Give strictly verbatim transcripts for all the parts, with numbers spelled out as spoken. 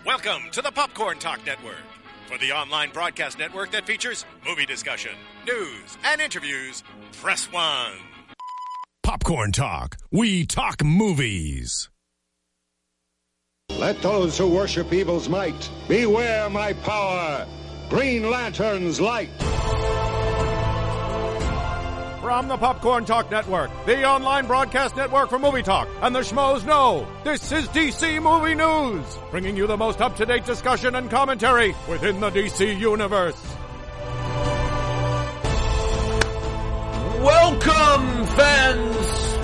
Welcome to the Popcorn Talk Network, for the online broadcast network that features movie discussion, news, and interviews. Press one. Popcorn Talk. We talk movies. Let those who worship evil's might beware my power. Green Lantern's light. From the Popcorn Talk Network, the online broadcast network for movie talk, and the schmoes know, this is D C Movie News, bringing you the most up-to-date discussion and commentary within the D C universe. Welcome, fans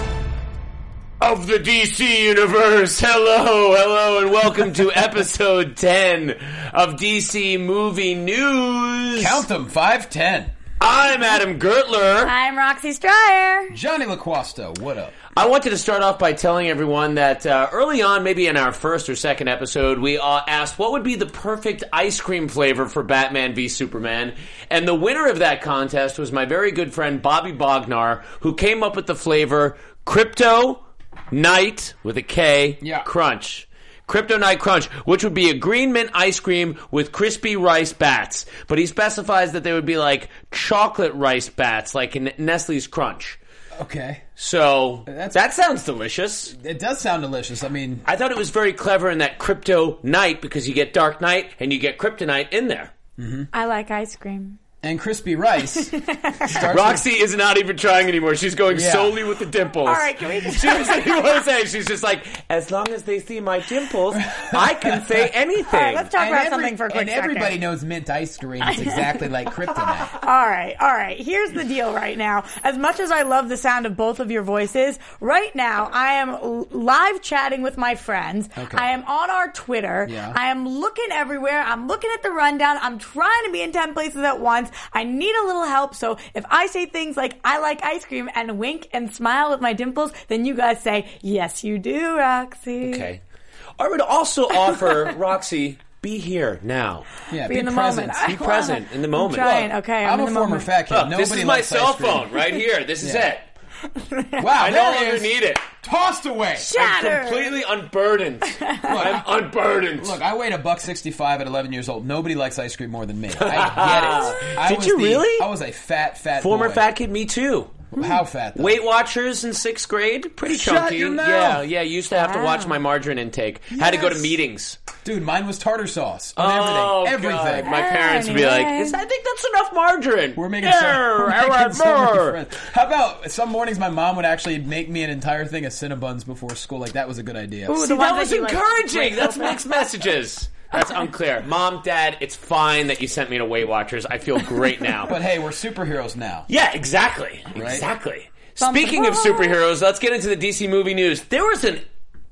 of the D C universe. Hello, hello, and welcome to episode ten of D C Movie News. Count them, five, ten. I'm Adam Gertler. I'm Roxy Stryer. Johnny LaQuasto, what up? I wanted to start off by telling everyone that uh, early on, maybe in our first or second episode, we uh, asked what would be the perfect ice cream flavor for Batman v Superman. And the winner of that contest was my very good friend Bobby Bognar, who came up with the flavor Crypto Night, with a K, yeah. Crunch. Crypto Night Crunch, which would be a green mint ice cream with crispy rice bats. But he specifies that they would be like chocolate rice bats, like in Nestle's Crunch. Okay. So, That's, that sounds delicious. It does sound delicious. I mean... I thought it was very clever in that Crypto Night, because you get Dark Knight and you get Kryptonite in there. Mm-hmm. I like ice cream. And crispy rice. Roxy with... is not even trying anymore. She's going yeah. solely with the dimples. All right, can we just... She doesn't even want to say. She's just like, as long as they see my dimples, I can say anything. All right, let's talk and about every, something for a quick And everybody second. knows mint ice cream. It's exactly like kryptonite. All right, all right. Here's the deal right now. As much as I love the sound of both of your voices, right now I am l- live chatting with my friends. Okay. I am on our Twitter. Yeah. I am looking everywhere. I'm looking at the rundown. I'm trying to be in ten places at once. I need a little help, so if I say things like, I like ice cream, and wink and smile with my dimples, then you guys say, yes, you do, Roxy. Okay. I would also offer, Roxy, be here now. Yeah, be, be in the present. moment. Be present in the moment. I'm trying. Okay, I'm, I'm in a the former moment. fat kid. Look, Nobody this is my likes cell ice cream. phone right here. This is Yeah. it. Wow, I no there it longer is. need it. Tossed away. Shatter. I'm completely unburdened. I'm unburdened. Look, I weighed a buck sixty-five at eleven years old. Nobody likes ice cream more than me. I get it. I Did was you the, really? I was a fat, fat Former boy. fat kid, me too. How fat, though? Weight Watchers in sixth grade, pretty Shut chunky. your mouth. Yeah, yeah. Used to have to Wow. watch my margarine intake. Had to go to Yes. meetings. Dude, mine was tartar sauce on Oh, everything. Everything. God. My parents would be like, Anyway. "Is- I think that's enough margarine. We're making, yeah, so, we're I making want so many more. friends. How about some mornings my mom would actually make me an entire thing of Cinnabons before school? Like, that was a good idea. Ooh, See, the ones that was you, like, encouraging. break That's open. mixed messages. That's unclear. Mom, Dad, it's fine that you sent me to Weight Watchers. I feel great now. But hey, we're superheroes now. Yeah, exactly. Right? Exactly. Bum, Speaking of bum. superheroes, let's get into the D C movie news. There was an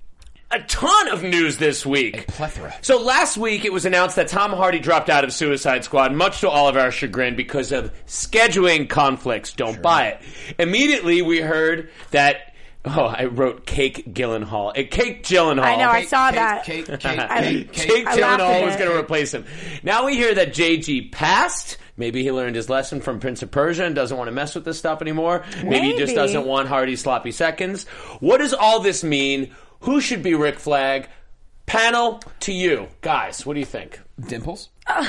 a ton of news this week. A plethora. So last week it was announced that Tom Hardy dropped out of Suicide Squad, much to all of our chagrin because of scheduling conflicts. Don't Sure. buy it. Immediately we heard that, oh, I wrote Cake Gyllenhaal. Uh, Cake Gyllenhaal. I know, I Cake, saw cake, that. Cake, cake, I- cake, Cake cake. I laughed Gyllenhaal at was it. going to replace him. Now we hear that J G passed. Maybe he learned his lesson from Prince of Persia and doesn't want to mess with this stuff anymore. Maybe, he just Maybe. doesn't want Hardy's sloppy seconds. What does all this mean? Who should be Rick Flag? Panel to you. Guys, what do you think? Dimples?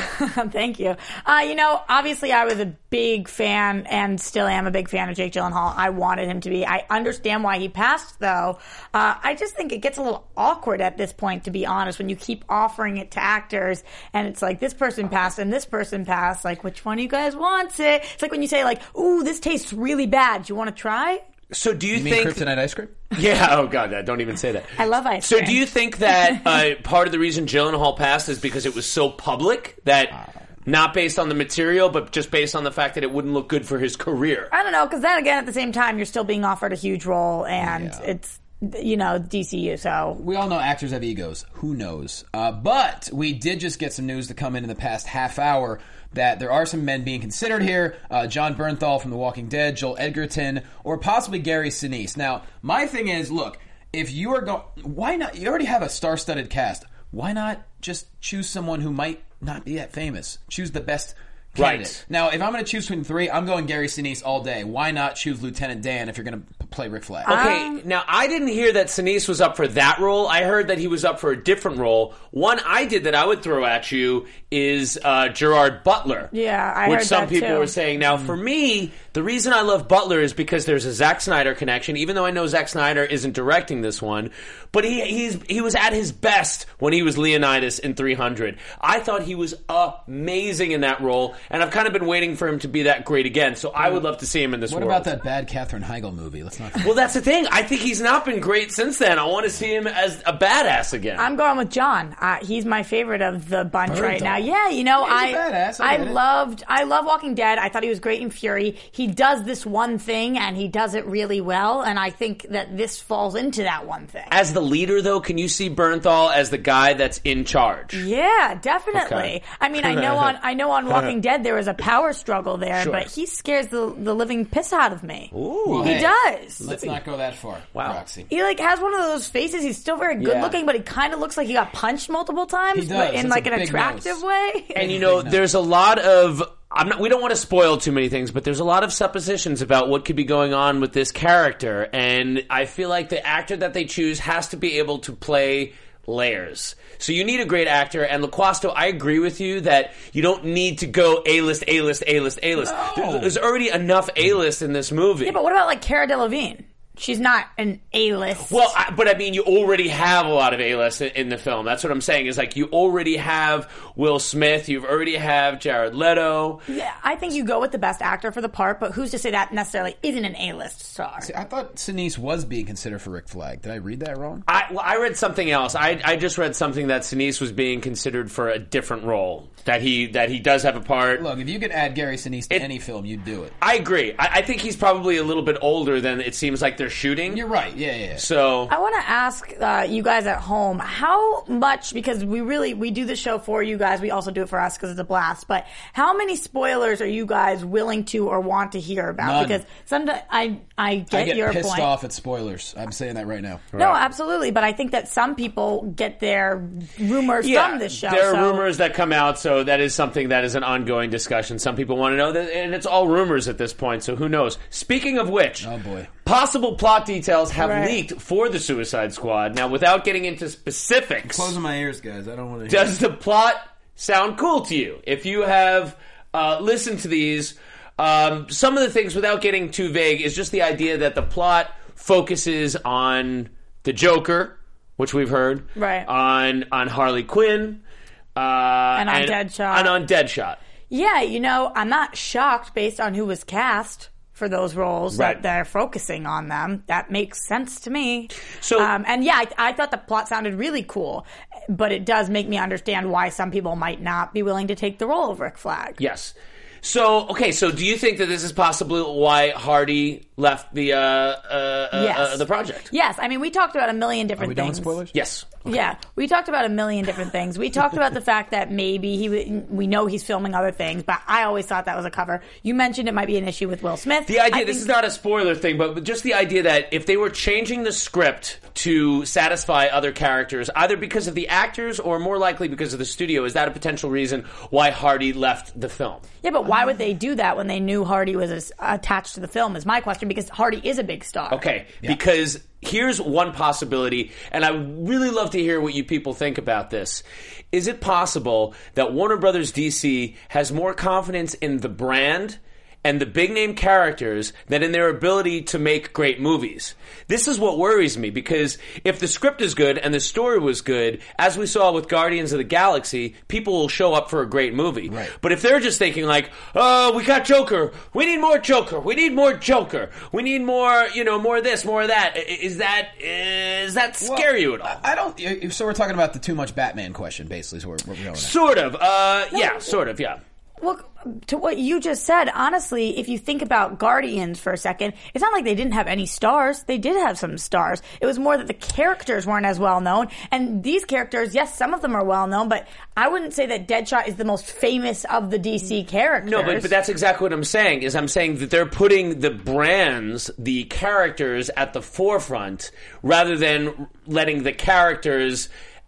Thank you. Uh, you know, obviously I was a big fan and still am a big fan of Jake Gyllenhaal. I wanted him to be. I understand why he passed, though. Uh, I just think it gets a little awkward at this point, to be honest, when you keep offering it to actors and it's like this person passed and this person passed. Like, which one of you guys wants it? It's like when you say, like, ooh, this tastes really bad. Do you want to try? So do you, You mean think... kryptonite ice cream? Yeah, oh God, don't even say that. I love ice So cream. do you think that uh, part of the reason Gyllenhaal passed is because it was so public that... Not based on the material, but just based on the fact that it wouldn't look good for his career. I don't know, because then again, at the same time, you're still being offered a huge role, and Yeah. it's, you know, D C U, so... We all know actors have egos. Who knows? Uh, but we did just get some news to come in in the past half hour that there are some men being considered here. Uh, John Bernthal from The Walking Dead, Joel Edgerton, or possibly Gary Sinise. Now, my thing is, look, if you are going... Why not? You already have a star-studded cast. Why not just choose someone who might not be that famous? Choose the best candidate. Right. Now, if I'm going to choose between three, I'm going Gary Sinise all day. Why not choose Lieutenant Dan if you're going to p- play Rick Flag. Okay, Um, now I didn't hear that Sinise was up for that role. I heard that he was up for a different role. One I did that I would throw at you is uh, Gerard Butler. Yeah, I which heard some that people too. were saying. Now, for me, the reason I love Butler is because there's a Zack Snyder connection. Even though I know Zack Snyder isn't directing this one, but he he's he was at his best when he was Leonidas in three hundred. I thought he was amazing in that role, and I've kind of been waiting for him to be that great again. So I would love to see him in this. What world. about that bad Katherine Heigl movie? Let's not. Well, that's the thing. I think he's not been great since then. I want to see him as a badass again. I'm going with John. Uh, he's my favorite of the bunch Bernthal. right now. Yeah, you know, Yeah, I he's a badass. I I get it. loved I love Walking Dead. I thought he was great in Fury. He does this one thing and he does it really well, and I think that this falls into that one thing. As the leader, though, can you see Bernthal as the guy that's in charge? Yeah, definitely. Okay. I mean, I know on I know on Walking Dead there was a power struggle there, Sure. but he scares the the living piss out of me. Ooh. He Hey, does. Let's not go that far. Wow. Roxy. He like has one of those faces. He's still very good Yeah. looking, but he kind of looks like he got punched multiple times, He does. but in It's like a an big attractive nose. way. And you know, there's a lot of I'm not. We don't want to spoil too many things, but there's a lot of suppositions about what could be going on with this character, and I feel like the actor that they choose has to be able to play layers. So you need a great actor, and LaQuasto, I agree with you that you don't need to go A-list, A-list, A-list, A-list. No. There's already enough A-list in this movie. Yeah, but what about like Cara Delevingne? She's not an A-list. Well, I, but I mean, you already have a lot of A-list in, in the film. That's what I'm saying. Is like you already have Will Smith. You already have Jared Leto. yeah, I think you go with the best actor for the part, but who's to say that necessarily isn't an A-list star? See, I thought Sinise was being considered for Rick Flag. Did I read that wrong? I, well, I read something else. I, I just read something that Sinise was being considered for a different role. That he that he does have a part. Look, if you could add Gary Sinise to It- any film, you'd do it. I agree. I, I think he's probably a little bit older than it seems like they're shooting. You're right. Yeah, yeah. yeah. So I want to ask uh, you guys at home how much, because we really we do the show for you guys, we also do it for us because it's a blast. But how many spoilers are you guys willing to or want to hear about? None. Because sometimes I I get, I get your pissed point. off at spoilers. I'm saying that right now. No, absolutely. But I think that some people get their rumors yeah, from this show. there are so- rumors that come out. So that is something that is an ongoing discussion. Some people want to know that, and it's all rumors at this point. So who knows? Speaking of which, Oh, boy. possible plot details have Right. leaked for the Suicide Squad. Now, without getting into specifics, my ears, guys. I don't want to. does the plot sound cool to you? If you have uh, listened to these, um, some of the things, without getting too vague, is just the idea that the plot focuses on the Joker, which we've heard, Right. on on Harley Quinn, uh, And on Deadshot. and on Deadshot. Yeah, you know, I'm not shocked based on who was cast for those roles Right. that they're focusing on them. That makes sense to me. So- um, and yeah, I, I thought the plot sounded really cool, but it does make me understand why some people might not be willing to take the role of Rick Flag. Yes. So, okay, so do you think that this is possibly why Hardy left the uh, uh, uh, Yes. uh, the project? Yes, I mean, we talked about a million different Are we done things. with spoilers? Yes. Yeah, we talked about a million different things. We talked about the fact that maybe he, w- we know he's filming other things, but I always thought that was a cover. You mentioned it might be an issue with Will Smith. The idea, I this think- is not a spoiler thing, but just the idea that if they were changing the script to satisfy other characters, either because of the actors or more likely because of the studio, is that a potential reason why Hardy left the film? Yeah, but why would they do that when they knew Hardy was as- attached to the film? Is my question, because Hardy is a big star. Okay, because here's one possibility, and I would really love to hear what you people think about this. Is it possible that Warner Brothers D C has more confidence in the brand and the big name characters than in their ability to make great movies? This is what worries me, because if the script is good and the story was good, as we saw with Guardians of the Galaxy, people will show up for a great movie. Right. But if they're just thinking like, oh, we got Joker, we need more Joker, we need more Joker, we need more, you know, more of this, more of that, i- is that, is that scare you at all? I don't. So we're talking about the too much Batman question, basically. Is where we're going. At. Sort of, uh, yeah, sort of, yeah. Well, to what you just said, honestly, if you think about Guardians for a second, it's not like they didn't have any stars. They did have some stars. It was more that the characters weren't as well known. And these characters, yes, some of them are well known, but I wouldn't say that Deadshot is the most famous of the D C characters. No, but, but that's exactly what I'm saying, is I'm saying that they're putting the brands, the characters at the forefront, rather than letting the characters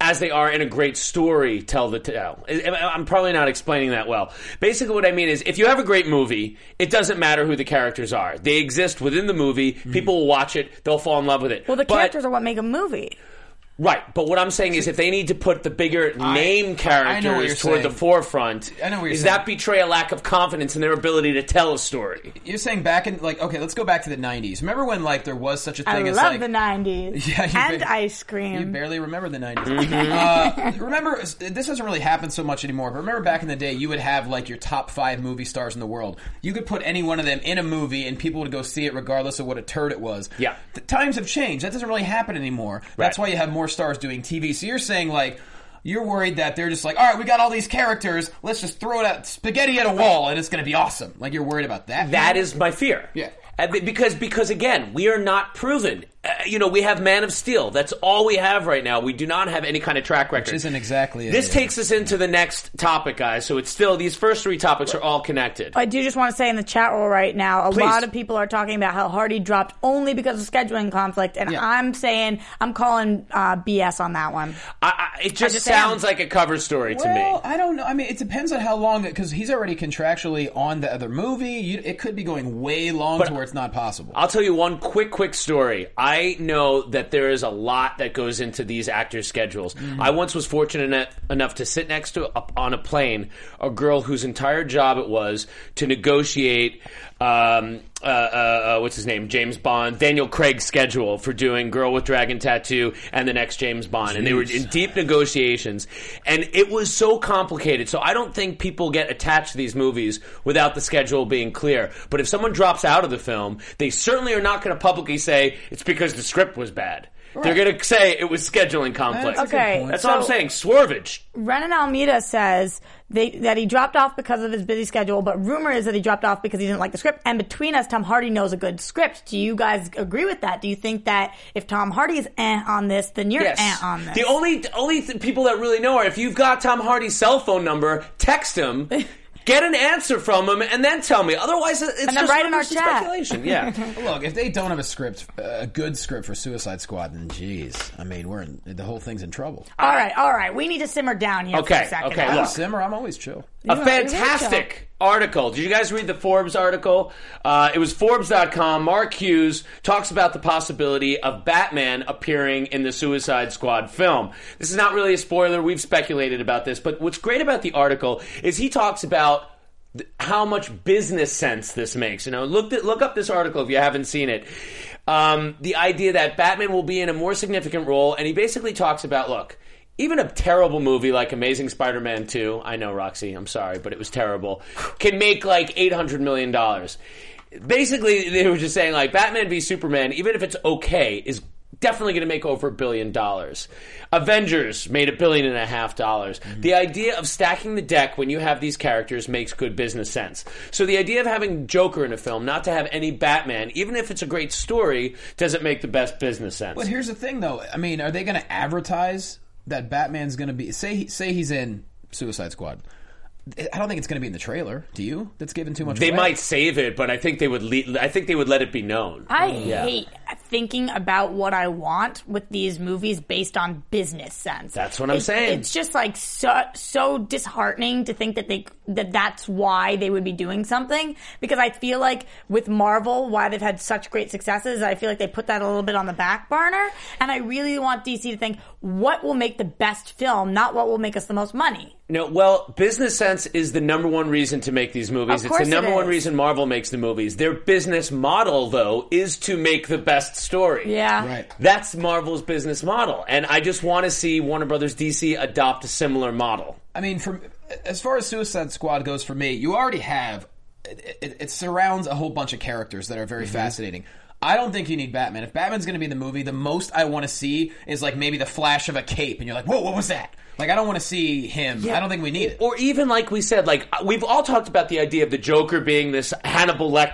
as they are in a great story tell the tale. I'm probably not explaining that well. Basically what I mean is if you have a great movie, it doesn't matter who the characters are. They exist within the movie. Mm. People will watch it. They'll fall in love with it. Well, the but, characters are what make a movie. Right, but what I'm saying is if they need to put the bigger I, name characters toward saying. the forefront, I know what you're does saying. that betray a lack of confidence in their ability to tell a story? You're saying back in, like, okay, let's go back to the nineties. Remember when, like, there was such a I thing as, love like... the nineties. Yeah, you and ba- ice cream. You barely remember the nineties. uh, remember, this doesn't really happen so much anymore, but remember back in the day, you would have, like, your top five movie stars in the world. You could put any one of them in a movie, and people would go see it regardless of what a turd it was. Yeah. The times have changed. That doesn't really happen anymore. That's Right. why you have more stars doing T V. So you're saying, like... You're worried that they're just like, all right, we got all these characters, let's just throw it at spaghetti at a wall, and it's going to be awesome. Like, you're worried about that? That is my fear. Yeah. Uh, be- Because, because again, we are not proven. Uh, you know, we have Man of Steel. That's all we have right now. We do not have any kind of track record. Which isn't exactly it. This takes us into the next topic, guys. So it's still, these first three topics are all connected. I do just want to say in the chat room right now, a Please. lot of people are talking about how Hardy dropped only because of scheduling conflict, and Yeah. I'm saying, I'm calling uh, B S on that one. I, I, it just just sounds am. like a cover story to Well, me. I don't know. I mean, it depends on how long, because he's already contractually on the other movie. You, it could be going way long But to where it's not possible. I'll tell you one quick, quick story. I know that there is a lot that goes into these actors' schedules. Mm-hmm. I once was fortunate enough, enough to sit next to, up on a plane, a girl whose entire job it was to negotiate, um, uh, uh, uh, what's his name, James Bond, Daniel Craig's schedule for doing Girl with Dragon Tattoo and the next James Bond. Jeez. And they were in deep negotiations. And it was so complicated. So I don't think people get attached to these movies without the schedule being clear. But if someone drops out of the film, they certainly are not going to publicly say it's because the script was bad. Right. They're going to say it was scheduling conflict. That's a good Okay, point. That's so all I'm saying. Swervage. Renan Almeida says they, that he dropped off because of his busy schedule, but rumor is that he dropped off because he didn't like the script. And between us, Tom Hardy knows a good script. Do you guys agree with that? Do you think that if Tom Hardy is eh on this, then you're Yes. eh on this? The only the only th- people that really know are if you've got Tom Hardy's cell phone number, text him. Get an answer from him and then tell me. Otherwise, it's And then just write in our rumors and chat. speculation. Yeah. Look, if they don't have a script, a good script for Suicide Squad, then geez, I mean, we're in, the whole thing's in trouble. all right, all right. We need to simmer down here Okay, for a second. okay, I'm look. Simmer, I'm always chill. A Yeah, fantastic article. Did you guys read the Forbes article? Uh, it was Forbes dot com. Mark Hughes talks about the possibility of Batman appearing in the Suicide Squad film. This is not really a spoiler. We've speculated about this. But what's great about the article is he talks about th- how much business sense this makes. You know, look th- look up this article if you haven't seen it. Um, the idea that Batman will be in a more significant role, and he basically talks about, look, even a terrible movie like Amazing Spider-Man two, I know, Roxy, I'm sorry, but it was terrible, can make like eight hundred million dollars. Basically, they were just saying, like, Batman v Superman, even if it's okay, is definitely going to make over a billion dollars. Avengers made a billion and a half dollars. Mm-hmm. The idea of stacking the deck when you have these characters makes good business sense. So the idea of having Joker in a film, not to have any Batman, even if it's a great story, doesn't make the best business sense. But here's the thing, though. I mean, are they going to advertise that Batman's going to be... Say, say he's in Suicide Squad. I don't think it's going to be in the trailer. Do you? That's given too much They away. might save it, but I think they would. Le- I think they would let it be known. I Yeah. hate thinking about what I want with these movies based on business sense. That's what I'm It's- saying. It's just like so so disheartening to think that they that that's why they would be doing something, because I feel like with Marvel, why they've had such great successes, I feel like they put that a little bit on the back burner, and I really want D C to think what will make the best film, not what will make us the most money. No, well, business sense is the number one reason to make these movies. Of It's course the number it one is. reason Marvel makes the movies. Their business model, though, is to make the best story. Yeah. Right. That's Marvel's business model. And I just want to see Warner Brothers D C adopt a similar model. I mean, from as far as Suicide Squad goes for me, you already have... It, it, it surrounds a whole bunch of characters that are very Mm-hmm. fascinating. I don't think you need Batman. If Batman's going to be in the movie, the most I want to see is like maybe the flash of a cape, and you're like, whoa, what was that? Like, I don't want to see him. I don't think we need it. Or even, like we said, like we've all talked about the idea of the Joker being this Hannibal Lecter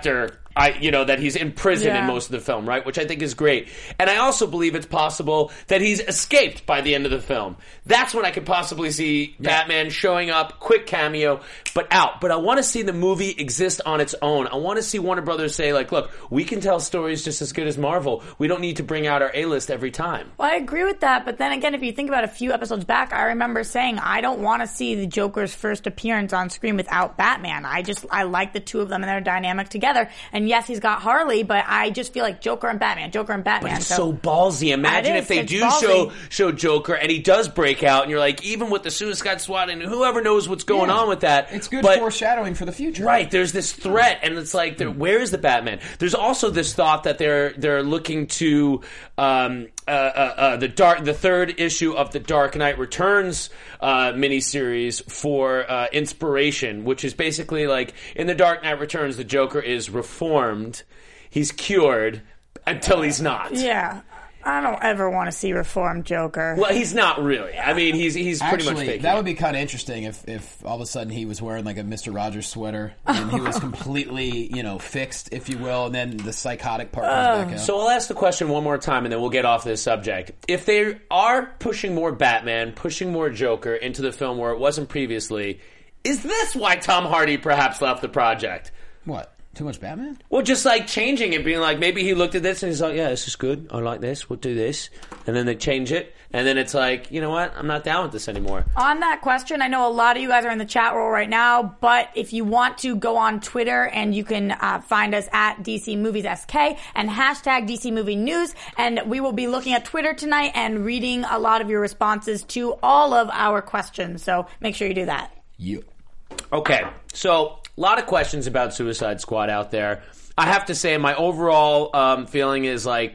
I, you know, that he's in prison Yeah. in most of the film, right? Which I think is great. And I also believe it's possible that he's escaped by the end of the film. That's when I could possibly see yeah. Batman showing up, quick cameo, but out. But I want to see the movie exist on its own. I want to see Warner Brothers say, like, look, we can tell stories just as good as Marvel. We don't need to bring out our A-list every time. Well, I agree with that, but then again, if you think about a few episodes back, I remember saying I don't want to see the Joker's first appearance on screen without Batman. I just, I like the two of them and their dynamic together. And yes, he's got Harley, but I just feel like Joker and Batman, Joker and Batman. But it's so, so ballsy. Imagine is, if they it's do ballsy. show show Joker and he does break out, and you're like, even with the Suicide Squad and whoever knows what's going Yeah. on with that. It's good but, foreshadowing for the future. Right, there's this threat, and it's like, where is the Batman? There's also this thought that they're they're looking to um, uh, uh, uh, the dark, the third issue of the Dark Knight Returns uh, miniseries for uh, inspiration, which is basically like in the Dark Knight Returns, the Joker is reformed, he's cured until he's not. Yeah. I don't ever want to see reformed Joker. Well, he's not really. I mean, he's he's pretty Actually, much fake. that would be kind of interesting if, if all of a sudden he was wearing like a Mister Rogers sweater and he was completely, you know, fixed, if you will, and then the psychotic part comes back out. So I'll ask the question one more time, and then we'll get off this subject. If they are pushing more Batman, pushing more Joker into the film where it wasn't previously, is this why Tom Hardy perhaps left the project? What? Too much Batman? Well, just like changing it, being like, maybe he looked at this and he's like, yeah, this is good. I like this. We'll do this. And then they change it. And then it's like, you know what? I'm not down with this anymore. On that question, I know a lot of you guys are in the chat room right now, but if you want to go on Twitter and you can uh, find us at D C Movies S K and hashtag D C Movie News, and we will be looking at Twitter tonight and reading a lot of your responses to all of our questions. So make sure you do that. Yeah. Okay, so a lot of questions about Suicide Squad out there. I have to say, my overall um, feeling is like,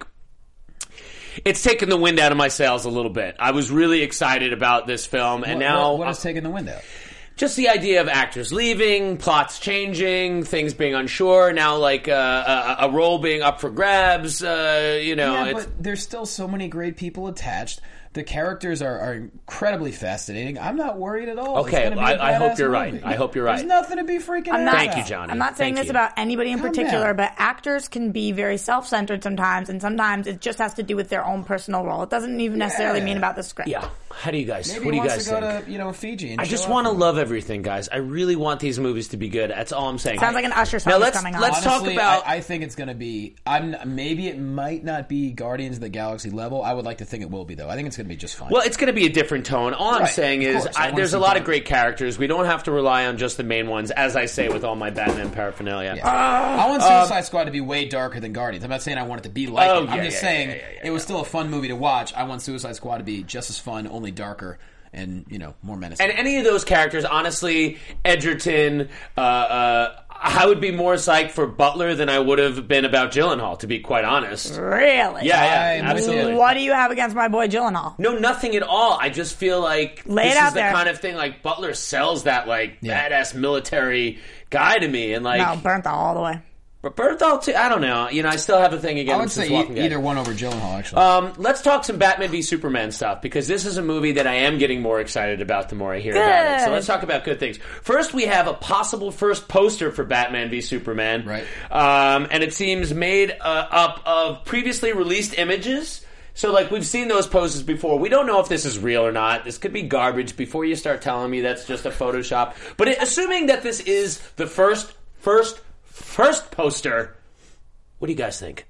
it's taken the wind out of my sails a little bit. I was really excited about this film, and What, now... what, what has taken the wind out? Just the idea of actors leaving, plots changing, things being unsure, now like uh, a, a role being up for grabs, uh, you know. Yeah, it's, but there's still so many great people attached. The characters are, are incredibly fascinating. I'm not worried at all. Okay, It's gonna be a I- I hope badass you're right. movie. I hope you're right. There's nothing to be freaking I'm out not, Thank about. you, Johnny. I'm not saying Thank this you. about anybody in Calm particular, down. but actors can be very self-centered sometimes, and sometimes it just has to do with their own personal role. It doesn't even necessarily Yeah. mean about the script. yeah. How do you guys, Maybe what do he you wants guys to go think? to, you know, Fiji and I show just up want to for- love everything, guys. I really want these movies to be good. That's all I'm saying. Sounds like an Usher song Now is let's, coming on. let's talk Honestly, about... I, I think it's going to be. I'm maybe it might not be Guardians of the Galaxy level. I would like to think it will be though. I think it's going to be just fine. Well, it's going to be a different tone. All I'm Right, saying of is course. I I, wanna there's see a lot of both. great characters. We don't have to rely on just the main ones, as I say with all my Batman paraphernalia. Yeah. I want Suicide Squad to be way darker than Guardians. I'm not saying I want it to be like Oh, it. I'm yeah, just yeah, saying yeah, yeah, yeah, it was yeah. still a fun movie to watch. I want Suicide Squad to be just as fun, only darker and, you know, more menacing. And any of those characters, honestly, Edgerton, uh, uh, I would be more psyched for Butler than I would have been about Gyllenhaal, to be quite honest. Really? Yeah, yeah, I'm with absolutely. you. What do you have against my boy Gyllenhaal? No, nothing at all. I just feel like Lay it this out is the there. kind of thing, like, Butler sells that, like, Yeah. badass military guy to me. And, like, No, Bernthal all the way. but Bernthal, too, I don't know. You know, I still have a thing I against would him say since e- Walking Dead. either one over Gyllenhaal, actually. Um, let's talk some Batman v Superman stuff, because this is a movie that I am getting more excited about the more I hear about it. So Good. let's talk about good things. First, we have a possible first poster for Batman v Superman. Right. Um, and it seems made uh, up of previously released images. So, like, we've seen those posters before. We don't know if this is real or not. This could be garbage before you start telling me that's just a Photoshop. But it, assuming that this is the first, first, first poster, what do you guys think?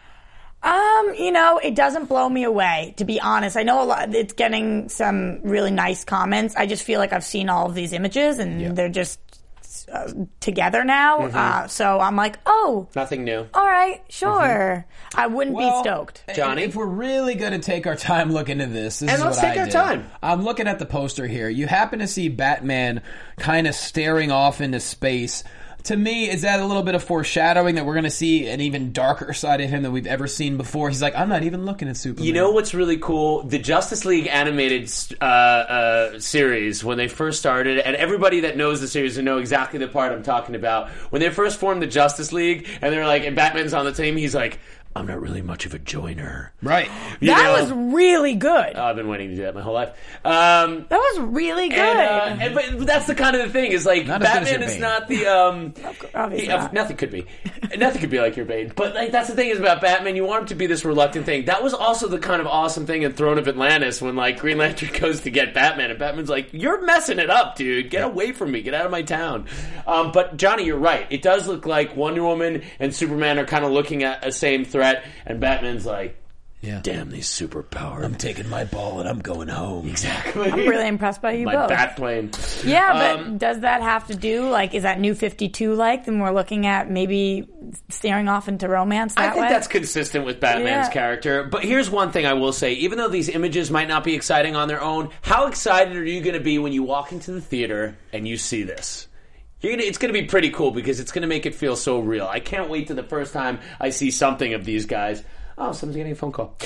Um, you know, it doesn't blow me away, to be honest. I know a lot, it's getting some really nice comments. I just feel like I've seen all of these images and Yeah. they're just uh, together now. Uh, so I'm like, oh, Nothing new. all right, sure. I wouldn't Well, be stoked. Johnny? If we're really going to take our time looking into this, this And is let's what take I our did. time. I'm looking at the poster here. You happen to see Batman kind of staring off into space. To me, is that a little bit of foreshadowing that we're going to see an even darker side of him than we've ever seen before? He's like, I'm not even looking at Superman. You know what's really cool? The Justice League animated uh, uh, series, when they first started, and everybody that knows the series will know exactly the part I'm talking about. When they first formed the Justice League, and they're like, and Batman's on the team, he's like, I'm not really much of a joiner. Right. You that know? was really good. Oh, I've been waiting to do that my whole life. Um, that was really good. and, uh, and, but that's the kind of the thing is like Not as good as Batman your is Bane. not the um. Obviously he- uh, not. nothing could be, nothing could be like your Bane. But like that's the thing is about Batman. You want him to be this reluctant thing. That was also the kind of awesome thing in Throne of Atlantis when like Green Lantern goes to get Batman and Batman's like, "You're messing it up, dude. Get away from me. Get out of my town." Um, but Johnny, you're right. It does look like Wonder Woman and Superman are kind of looking at a same threat, and Batman's like, Yeah. "Damn these superpowered." I'm taking my ball and I'm going home. Exactly. I'm really impressed by you My both. bat plane. Yeah, but Um, does that have to do, like, is that New fifty-two like? Then we're looking at maybe staring off into romance that I think way? that's consistent with Batman's Yeah. character. But here's one thing I will say. Even though these images might not be exciting on their own, how excited are you going to be when you walk into the theater and you see this? You're gonna, it's going to be pretty cool because it's going to make it feel so real. I can't wait to the first time I see something of these guys. Oh, someone's getting a phone call.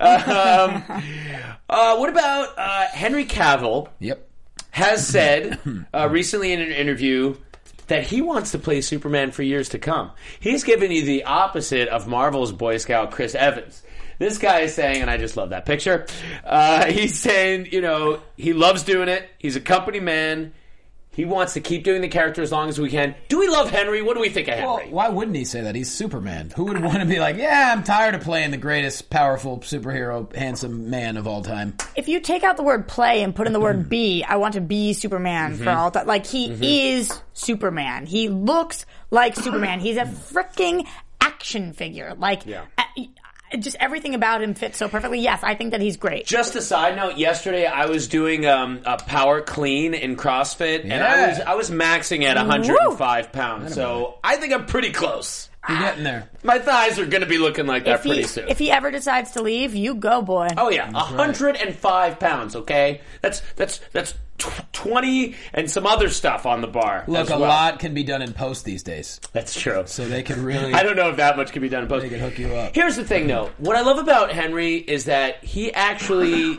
Um, uh, what about uh, Henry Cavill Yep. has said uh, recently in an interview that he wants to play Superman for years to come. He's given you the opposite of Marvel's Boy Scout Chris Evans. This guy is saying, and I just love that picture, uh, he's saying, you know, he loves doing it. He's a company man. He wants to keep doing the character as long as we can. Do we love Henry? What do we think of Well, Henry? why wouldn't he say that? He's Superman. Who would want to be like, yeah, I'm tired of playing the greatest, powerful, superhero, handsome man of all time? If you take out the word play and put in the word be, I want to be Superman for all time. Like, he is Superman. He looks like Superman. He's a freaking action figure. Like, Yeah. uh, just everything about him fits so perfectly. Yes, I think that he's great. Just a side note, yesterday I was doing um, a power clean in CrossFit, and I Yeah. was I was maxing at one hundred five pounds, so I think I'm pretty close. You're getting there. My thighs are going to be looking like that if pretty he, soon. if he ever decides to leave, you go, boy. Oh yeah, one hundred five pounds. Okay, that's that's that's tw- twenty and some other stuff on the bar. Look, as a well. lot can be done in post these days. That's true. So they can really... I don't know if that much can be done in post. They can hook you up. Here's the thing, though. What I love about Henry is that he actually,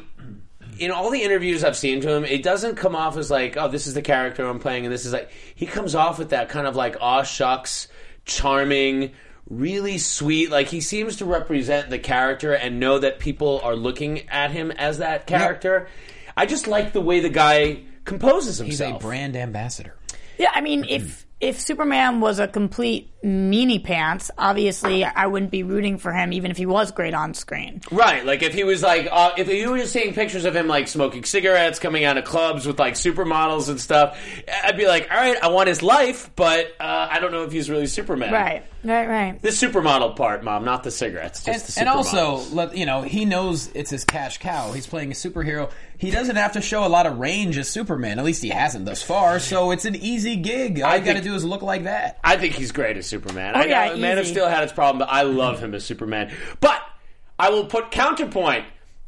in all the interviews I've seen to him, it doesn't come off as like, oh, this is the character I'm playing, and this is like, he comes off with that kind of like, aw shucks, charming, really sweet. Like, he seems to represent the character and know that people are looking at him as that character. I just like the way the guy composes He's himself. a brand ambassador. Yeah, I mean, if if Superman was a complete meanie pants, obviously I wouldn't be rooting for him, even if he was great on screen. Right, like if he was like, uh, if you were just seeing pictures of him like smoking cigarettes, coming out of clubs with like supermodels and stuff, I'd be like, all right, I want his life, but uh, I don't know if he's really Superman. Right, right, right. The supermodel part, Mom, not the cigarettes, just the And, and supermodels. also, let, you know, he knows it's his cash cow. He's playing a superhero. He doesn't have to show a lot of range as Superman. At least he hasn't thus far. So it's an easy gig. All I you got to think- do is look like that. I think he's great as Superman. Oh, I know yeah, Man of easy. Steel had its problem, but I love him as Superman. But I will put counterpoint.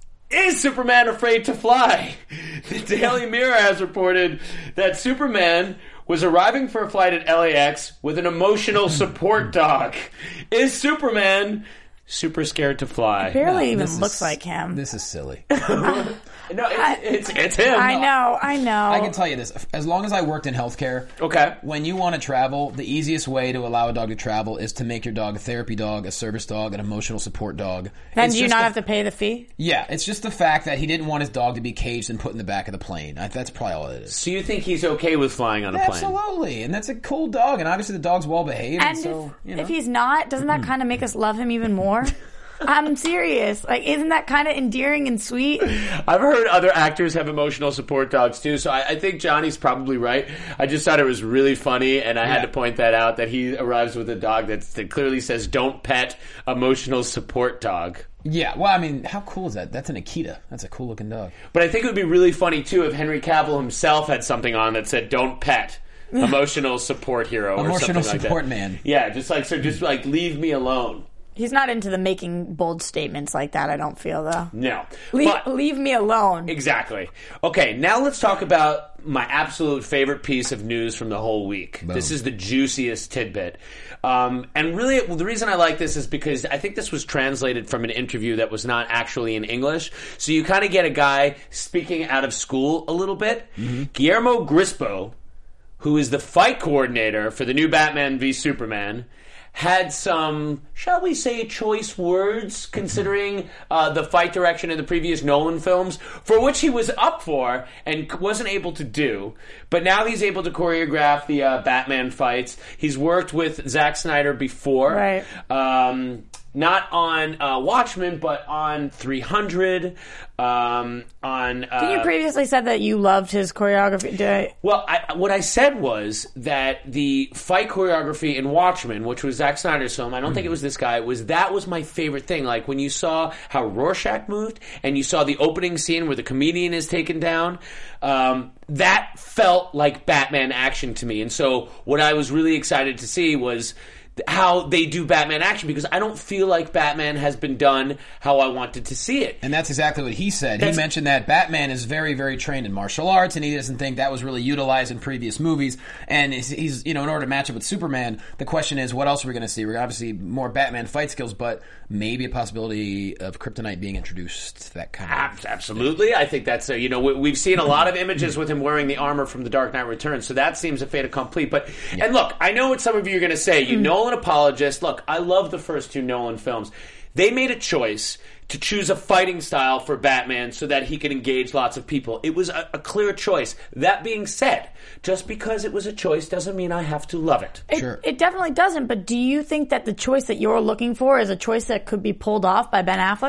Is Superman afraid to fly? The Daily Mirror has reported that Superman was arriving for a flight at L A X with an emotional support dog. Is Superman super scared to fly? Barely even This looks is- like him. This is silly. No, it's, it's, it's him. I know, I know. I can tell you this. As long as I worked in healthcare, Okay. when you want to travel, the easiest way to allow a dog to travel is to make your dog a therapy dog, a service dog, an emotional support dog. Then It's do you just not the- have to pay the fee? Yeah, it's just the fact that he didn't want his dog to be caged and put in the back of the plane. I, that's probably all it is. So you think he's okay with flying on a plane? Absolutely, and that's a cool dog, and obviously the dog's well behaved. And so, if, you know. if he's not, doesn't that kind of make us love him even more? I'm serious. Like, isn't that kind of endearing and sweet? I've heard other actors have emotional support dogs too, so I, I think Johnny's probably right. I just thought it was really funny, and I had Yeah. to point that out, that he arrives with a dog that's, that clearly says, don't pet, emotional support dog. Yeah, well, I mean, how cool is that? That's an Akita. That's a cool looking dog. But I think it would be really funny too if Henry Cavill himself had something on that said, don't pet, emotional support hero or Emotional something like support that. man. Yeah, just like, so just like, leave me alone. He's not into the making bold statements like that, I don't feel, though. No. Leave, But- leave me alone. Exactly. Okay, now let's talk about my absolute favorite piece of news from the whole week. This is the juiciest tidbit. Um, and really, well, the reason I like this is because I think this was translated from an interview that was not actually in English. So you kind of get a guy speaking out of school a little bit. Guillermo Grispo, who is the fight coordinator for the new Batman v Superman, had some, shall we say, choice words, considering uh, the fight direction in the previous Nolan films, for which he was up for and wasn't able to do. But now he's able to choreograph the uh, Batman fights. He's worked with Zack Snyder before. Right. Um, not on uh, Watchmen, but on three hundred. Um, on. Uh, Can you previously said that you loved his choreography? Did I- Well, I, what I said was that the fight choreography in Watchmen, which was Zack Snyder's film, I don't think it was this guy, was that was my favorite thing. Like when you saw how Rorschach moved, and you saw the opening scene where the comedian is taken down, um, that felt like Batman action to me. And so what I was really excited to see was how they do Batman action, because I don't feel like Batman has been done how I wanted to see it. And that's exactly what he said. That's, he mentioned that Batman is very, very trained in martial arts, and he doesn't think that was really utilized in previous movies. And he's, he's you know, in order to match up with Superman, the question is, what else are we going to see? We're obviously more Batman fight skills, but maybe a possibility of Kryptonite being introduced. That kind of absolutely. I think that's a, you know we, we've seen a lot of images with him wearing the armor from The Dark Knight Returns, so that seems a fait accompli. But yeah. And look, I know what some of you are going to say. You know. Nolan apologist. Look, I love the first two Nolan films. They made a choice to choose a fighting style for Batman so that he could engage lots of people. It was a, a clear choice. That being said, just because it was a choice doesn't mean I have to love it. It, sure. It definitely doesn't, but do you think that the choice that you're looking for is a choice that could be pulled off by Ben Affleck?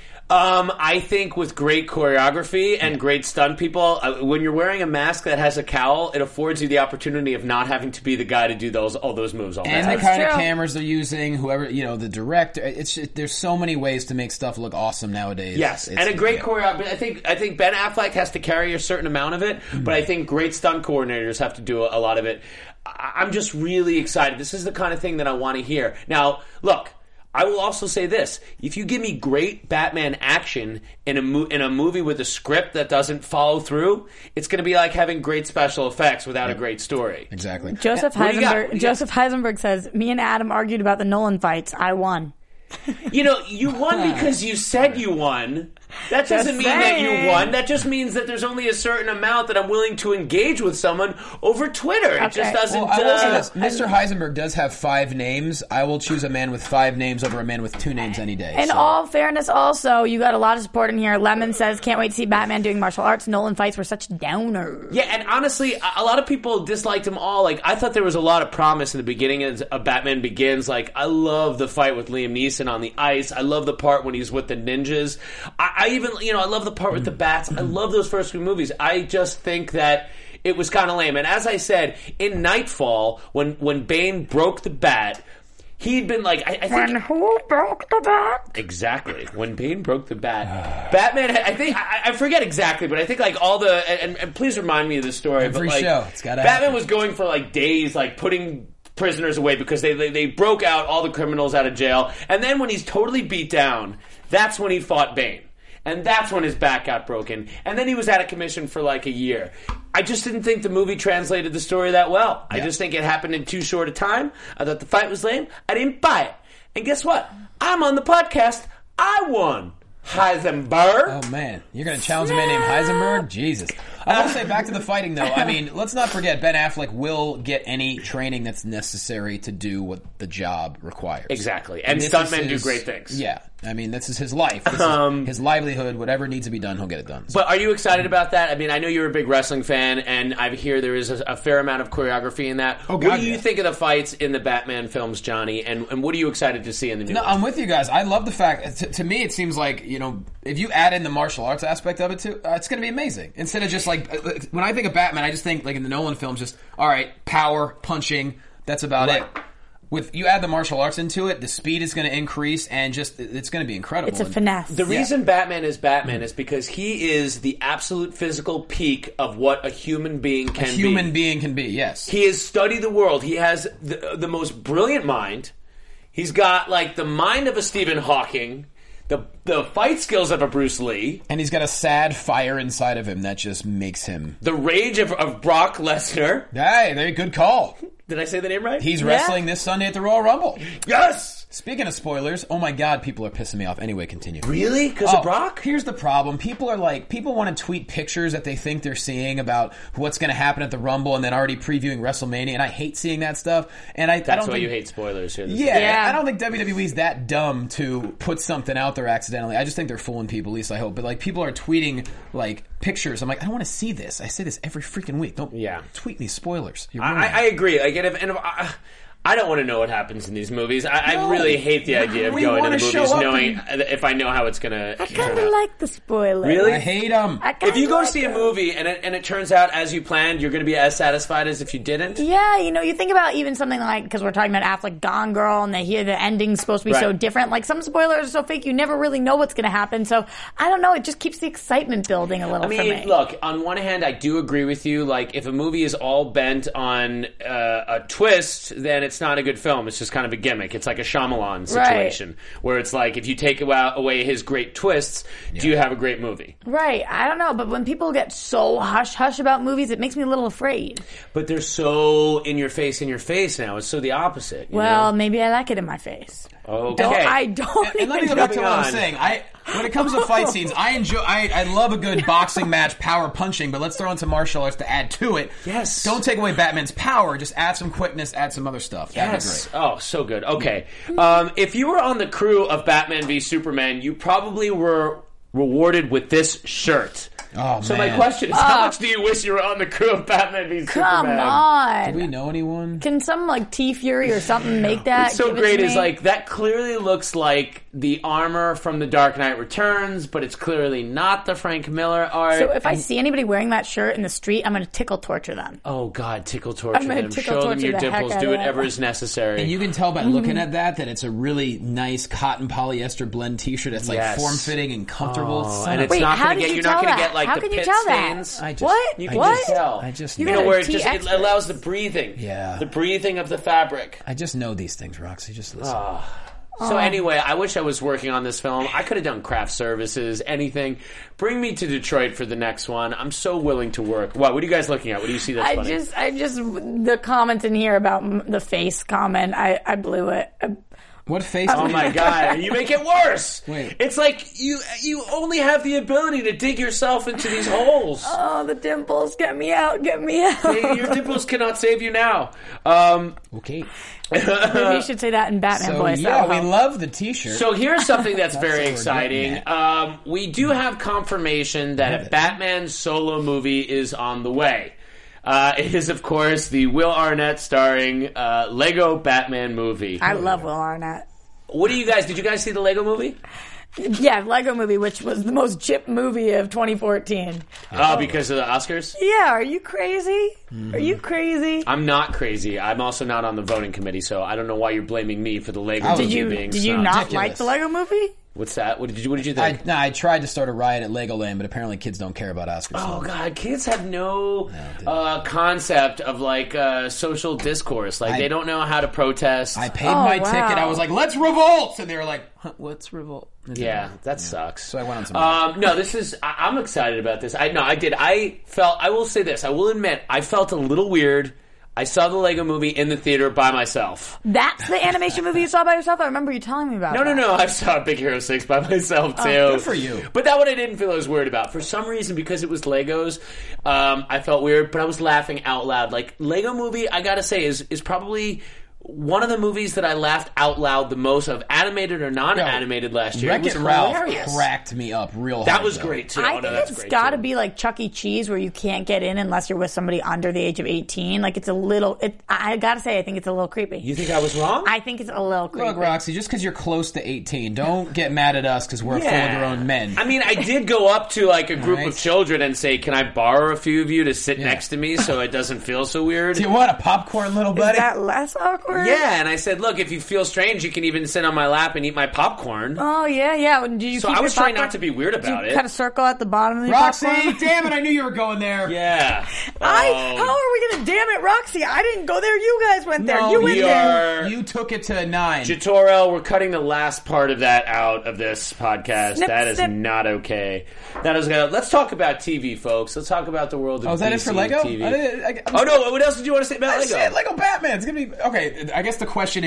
Um, I think with great choreography and great stunt people, uh, when you're wearing a mask that has a cowl, it affords you the opportunity of not having to be the guy to do those all those moves all the and time. the kind true. of cameras they're using, whoever, you know, the director. It's just, there's so many ways to make stuff look awesome nowadays. Yes, it's, and a great yeah. choreography. I think I think Ben Affleck has to carry a certain amount of it, mm-hmm. but I think great stunt coordinators have to do a, a lot of it. I, I'm just really excited. This is the kind of thing that I want to hear. Now, look. I will also say this. If you give me great Batman action in a, mo- in a movie with a script that doesn't follow through, it's going to be like having great special effects without yep. a great story. Exactly. Joseph What do you got? What do Heisenberg. you Joseph Heisenberg says, "Me and Adam argued about the Nolan fights. I won." You know, you won because you said you won. That doesn't Just mean that you saying. won. That just means that there's only a certain amount that I'm willing to engage with someone over Twitter. It Okay. just doesn't... Well, I will say uh, this. Mister Heisenberg does have five names. I will choose a man with five names over a man with two names any day. In so. all fairness, also, you got a lot of support in here. Lemon says, "Can't wait to see Batman doing martial arts. Nolan fights were such downers." Yeah, and honestly, a a lot of people disliked him all. Like, I thought there was a lot of promise in the beginning of of Batman Begins. Like, I love the fight with Liam Neeson on the ice. I love the part when he's with the ninjas. I, I even, you know, I love the part with the bats. I love those first few movies. I just think that it was kind of lame. And as I said, in Nightfall, when, when Bane broke the bat, he'd been like, I, I think... When who broke the bat? Exactly. When Bane broke the bat. Batman, had, I think, I, I forget exactly, but I think like all the, and, and please remind me of this story. Every but like, show, it's gotta Batman happen. was going for like days, like putting prisoners away because they, they they broke out all the criminals out of jail. And then when he's totally beat down, that's when he fought Bane. And that's when his back got broken. And then he was out of commission for like a year. I just didn't think the movie translated the story that well. I Yeah. just think it happened in too short a time. I thought the fight was lame. I didn't buy it. And guess what? I'm on the podcast. I won. Heisenberg. Oh, man. You're going to challenge a man named Heisenberg? Jesus. I will say, back to the fighting, though. I mean, let's not forget, Ben Affleck will get any training that's necessary to do what the job requires. Exactly. And, this stuntmen is do his- great things. Yeah. I mean, this is his life. This Um, is his livelihood. Whatever needs to be done, he'll get it done. So. But are you excited about that? I mean, I know you're a big wrestling fan, and I hear there is a, a fair amount of choreography in that. Oh, what God, do you yeah. think of the fights in the Batman films, Johnny? And, and what are you excited to see in the new No, ones? I'm with you guys. I love the fact, to, to me, it seems like, you know, if you add in the martial arts aspect of it too, uh, it's going to be amazing. Instead of just like, uh, when I think of Batman, I just think like in the Nolan films, just, all right, power, punching, that's about Right. it. With you add the martial arts into it, the speed is going to increase, and just it's going to be incredible. It's a And- finesse. The reason Batman is Batman is because he is the absolute physical peak of what a human being a can be. human being can be. Yes, He has studied the world. He has the, the most brilliant mind. He's got like the mind of a Stephen Hawking, the the fight skills of a Bruce Lee, and he's got a sad fire inside of him that just makes him. the rage of, of Brock Lesnar. Hey, very good call. Did I say the name right? He's wrestling this Sunday at the Royal Rumble. Yes! Speaking of spoilers, oh my god, people are pissing me off. Anyway, continue. Really? Because Oh, of Brock? Here's the problem. People are like, people want to tweet pictures that they think they're seeing about what's going to happen at the Rumble and then already previewing WrestleMania, and I hate seeing that stuff. And I, I That's don't why think, you hate spoilers here. This Yeah, Yeah. I don't think W W E's that dumb to put something out there accidentally. I just think they're fooling people, at least I hope. But like, people are tweeting like pictures. I'm like, I don't want to see this. I say this every freaking week. Don't Yeah. tweet me spoilers. You're I, ruining I agree. Like, and if, and if I, I don't want to know what happens in these movies. I, No. I really hate the idea of We going wanna into show movies up knowing and- if I know how it's going to I turn kind out. of like the spoilers. Really? I hate them. I kinda If you go to like see a them. movie and it, and it turns out as you planned, you're going to be as satisfied as if you didn't. Yeah, you know, you think about even something like, because we're talking about Affleck Gone Girl, and they hear the ending's supposed to be so Right. different. Like, some spoilers are so fake, you never really know what's going to happen. So, I don't know, it just keeps the excitement building a little I mean, for me. look, on one hand, I do agree with you. Like, if a movie is all bent on uh, a twist, then it's not a good film. It's just kind of a gimmick. It's like a Shyamalan situation, where it's like, if you take awa- away his great twists, do you have a great movie? Right, I don't know, but when people get so hush-hush about movies, it makes me a little afraid. But they're so in your face, in your face now. It's so the opposite. you Well, know? maybe I like it in my face. okay. Don't, I don't And let me go even back to Moving what I on. was saying. I when it comes to fight scenes, I enjoy. I, I love a good boxing match, power punching. But let's throw in some martial arts to add to it. Yes. Don't take away Batman's power. Just add some quickness. Add some other stuff. That'd Yes. be great. Oh, so good. Okay. Um, if you were on the crew of Batman v Superman, you probably were rewarded with this shirt. Oh, So man. my question is, how much do you wish you were on the crew of Batman v Come Superman? on. Do we know anyone? Can some, like, T-Fury or something make that? What's so Give it great to is me? like that clearly looks like the armor from The Dark Knight Returns, but it's clearly not the Frank Miller art. So if I see anybody wearing that shirt in the street, I'm going to tickle torture them. Oh God, tickle torture I'm gonna them. tickle Show them torture your the heck dimples. out Do of whatever that. is necessary. And you can tell by Mm-hmm. looking at that that it's a really nice cotton polyester blend T-shirt. That's like Yes. form fitting and comfortable. Oh, Son and of- it's Wait, not how going to did get. you You're tell not going to that? get like How the can you pit tell that? stains. I just- What? You I can What? just tell. I just you know. know You're where a it just tea it expert. allows the breathing. Yeah. the breathing of the fabric. I just know these things, Roxy. Just listen. So anyway, I wish I was working on this film. I could have done craft services, anything. Bring me to Detroit for the next one. I'm so willing to work. What? What are you guys looking at? What do you see that's I funny? just, I just, the comment in here about m- the face comment, I, I blew it. I, What face? Oh my god! You make it worse. Wait. It's like you you only have the ability to dig yourself into these holes. oh, the dimples, get me out, get me out. Your dimples cannot save you now. Um, Okay. Maybe you should say that in Batman So voice. yeah, That'll we help. love the T-shirt. So here's something that's That's very what we're exciting. getting Um, we do have confirmation that a it. Batman solo movie is on the way. Uh, it is, of course, the Will Arnett starring uh, Lego Batman movie. I love Will Arnett. What do you guys? Did you guys see the Lego movie? Yeah, Lego Movie, which was the most chip movie of twenty fourteen. Oh, because of the Oscars? Yeah, are you crazy? Are you crazy? I'm not crazy. I'm also not on the voting committee, so I don't know why you're blaming me for the Lego was- movie Did you being did you snubbed. not Ridiculous. like the Lego Movie? What's that? What did you What did you I, think? no, I tried to start a riot at Legoland, but apparently kids don't care about Oscars. Oh god, kids have no uh, concept of like uh, social discourse. Like I- they don't know how to protest. I paid Oh, my wow. ticket. I was like, "Let's revolt," and they were like, huh, "What's revolt?" yeah, that sucks. So I went on some. Um, no, this is. I, I'm excited about this. I no, I did. I felt. I will say this. I will admit. I felt a little weird. I saw the Lego movie in the theater by myself. That's the animation movie you saw by yourself? I remember you telling me about No, no, that. no. I saw Big Hero six by myself too. good for you. But that one I didn't feel I was worried about. For some reason, because it was Legos, um, I felt weird. But I was laughing out loud. Like Lego Movie, I gotta say, is is probably one of the movies that I laughed out loud the most of, animated or non-animated last year. It was Wreck-It Ralph hilarious. cracked me up real hard. That was though. great too. I Oh, no, think that's it's great, got to too. be like Chuck E. Cheese, where you can't get in unless you're with somebody under the age of eighteen. Like it's a little. It, I got to say, I think it's a little creepy. You think I was wrong? I think it's a little creepy. Look, Roxy, just because you're close to eighteen, don't get mad at us because we're Yeah. full-grown men. I mean, I did go up to like a group All right. of children and say, "Can I borrow a few of you to sit Yeah. next to me so it doesn't feel so weird?" Do you want a popcorn, little Is buddy? that less awkward? Yeah, and I said, "Look, if you feel strange, you can even sit on my lap and eat my popcorn." Oh yeah, yeah. Did you So keep I your was trying popcorn? not to be weird Did you about it. cut a circle at the bottom of the Roxy, popcorn? damn it! I knew you were going there. Yeah. I. Um, How are we gonna? Damn it, Roxy! I didn't go there. You guys went there. No, you went we there. are- You took it to nine. Jatorel, we're cutting the last part of that out of this podcast. Snip, that is snip. not okay. That is gonna. Let's talk about T V, folks. Let's talk about the world of Oh, is that D it C for Lego? T V. I did- I- oh no! What else did you want to say about I Lego? said Lego Batman. It's gonna be okay. I guess the question is,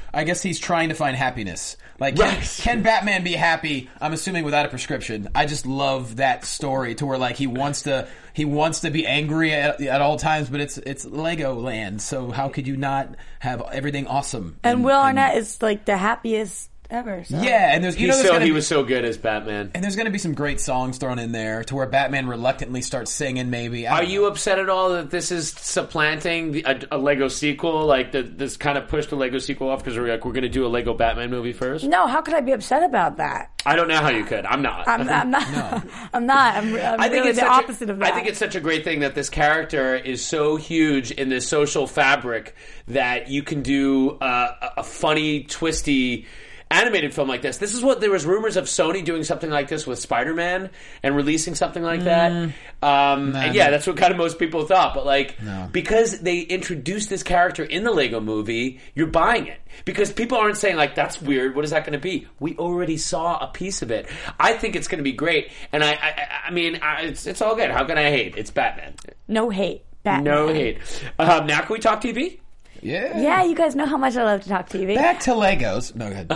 I guess he's trying to find happiness. Like, can, Right. can Batman be happy? I'm assuming without a prescription. I just love that story to where like he wants to he wants to be angry at, at all times, but it's it's Legoland, so how could you not have everything awesome? And Will Arnett is like the happiest ever. So. Yeah, and there's you He's know there's so, gonna he be, was so good as Batman. and there's going to be some great songs thrown in there to where Batman reluctantly starts singing. Maybe I Are don't you know. upset at all that this is supplanting the, a, a Lego sequel? Like the, this kind of pushed the Lego sequel off because we're like we're going to do a Lego Batman movie first. No, how could I be upset about that? I don't know how you could. I'm not. I'm, I'm not. I'm not. I'm, I'm I think really it's the such opposite a, of that. I think it's such a great thing that this character is so huge in this social fabric that you can do uh, a, a funny, twisty animated film like this. This is what there was rumors of Sony doing something like this with Spider-Man and releasing something like that. Um, and yeah, that's what kind of most people thought. But like, No. because they introduced this character in the Lego movie, you're buying it. Because people aren't saying like, that's weird, what is that going to be? We already saw a piece of it. I think it's going to be great. And I, I, I mean, I, it's, it's all good. How can I hate? It's Batman. no hate. Batman. No hate. Um, now can we talk T V? Yeah. Yeah, you guys know how much I love to talk T V. Back to Legos. No, go ahead.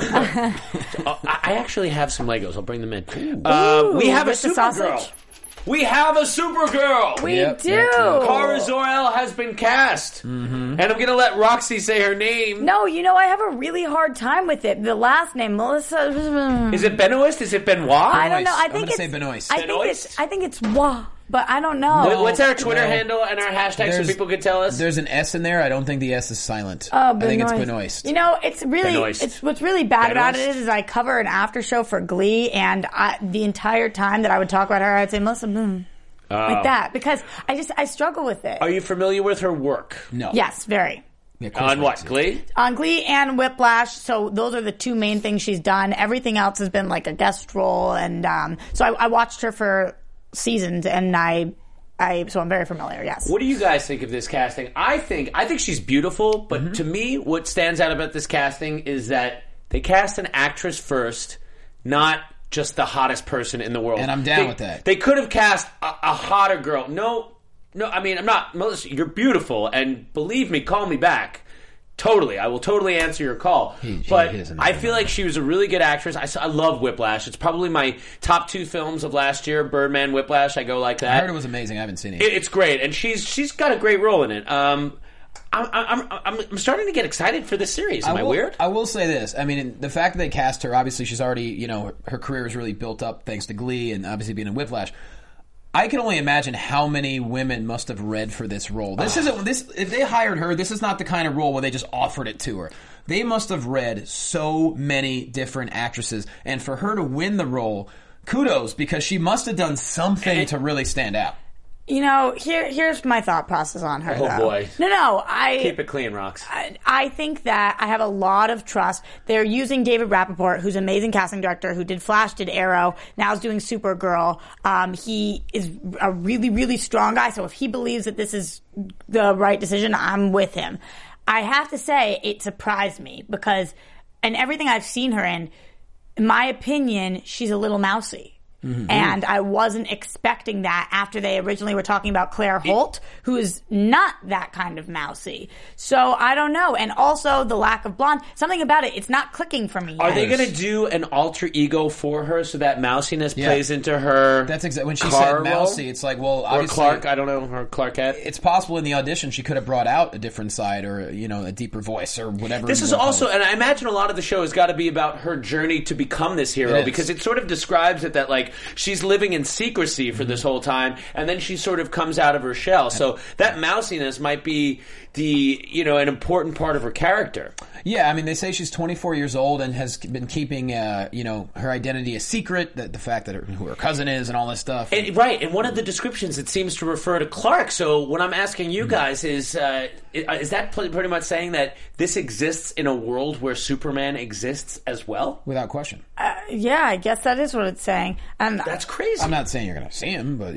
Oh, I I actually have some Legos. I'll bring them in. Uh, we have a with the Supergirl. sausage? We have a Supergirl. We Yep, do. yep, yep. Kara Zor-El has been cast. Mm-hmm. And I'm going to let Roxy say her name. No, you know, I have a really hard time with it. The last name, Melissa. Is it Benoist? Is it Benoit? I don't know. I I'm think gonna it's say Benoist. I think Benoist? it's. I think it's Wah, but I don't know. What- What's our Twitter no. handle and our hashtag so There's- people could tell us? There's an S in there. I don't think the S is silent. Oh, I think it's Benoist. Benoist. You know, it's really Benoist. it's what's really bad about Benoist. it is I cover an after show for Glee, and I, the entire time that I would talk about her, I'd say Melissa Boom, like that because I just I struggle with it. Are you familiar with her work? No. Yes, very. Yeah, of course On not. what? Glee? On Glee and Whiplash, so those are the two main things she's done. Everything else has been like a guest role, and um, so I, I watched her for seasons, and I, I so I'm very familiar. Yes. What do you guys think of this casting? I think I think she's beautiful, but Mm-hmm. to me, what stands out about this casting is that they cast an actress first, not just the hottest person in the world. And I'm down They- with that. They could have cast a, a hotter girl. No, no. I mean, I'm not. Melissa, you're beautiful, and believe me, call me back. Totally, I will totally answer your call. He- he- but he doesn't I know feel that. like she was a really good actress. I, s- I love Whiplash. It's probably my top two films of last year: Birdman, Whiplash. I go like that. I heard it was amazing. I haven't seen it. It, it's great, and she's she's got a great role in it. Um, I'm I'm I'm, I'm starting to get excited for this series. Am I, will, weird? I will say this. I mean, the fact that they cast her, obviously, she's already, you know, her, her career is really built up thanks to Glee and obviously being in Whiplash. I can only imagine how many women must have read for this role. This isn't this. If they hired her, this is not the kind of role where they just offered it to her. They must have read so many different actresses, and for her to win the role, kudos, because she must have done something to really stand out. You know, here here's my thought process on her. Oh, though. boy. No, no, I Keep it clean, Rox. I, I think that I have a lot of trust. They're using David Rappaport, who's an amazing casting director, who did Flash, did Arrow, now is doing Supergirl. Um, he is a really, really strong guy, so if he believes that this is the right decision, I'm with him. I have to say, it surprised me because, in everything I've seen her in, in my opinion, she's a little mousy. Mm-hmm. And I wasn't expecting that after they originally were talking about Claire Holt, who is not that kind of mousy. So I don't know. And also the lack of blonde, something about it, it's not clicking for me Are yet. they going to do an alter ego for her so that mousiness Yeah. plays into her? That's exactly when she car said role? mousy. It's like, well, Or obviously, Clark, I don't know, or Clarkette. it's possible in the audition she could have brought out a different side or you know a deeper voice or whatever. This you is wanna call also, it. and I imagine a lot of the show has got to be about her journey to become this hero It is. because it sort of describes it that like she's living in secrecy for this whole time, and then she sort of comes out of her shell. So that mousiness might be the you know an important part of her character. Yeah, I mean, they say she's twenty-four years old and has been keeping, uh, you know, her identity a secret. That the fact that her, who her cousin is and all this stuff. And, right, and one of the descriptions it seems to refer to Clark. So what I'm asking you guys is, uh, is that pl- pretty much saying that this exists in a world where Superman exists as well? Without question. Yeah, I guess that is what it's saying. And That's crazy. I'm not saying you're going to see him, but yeah.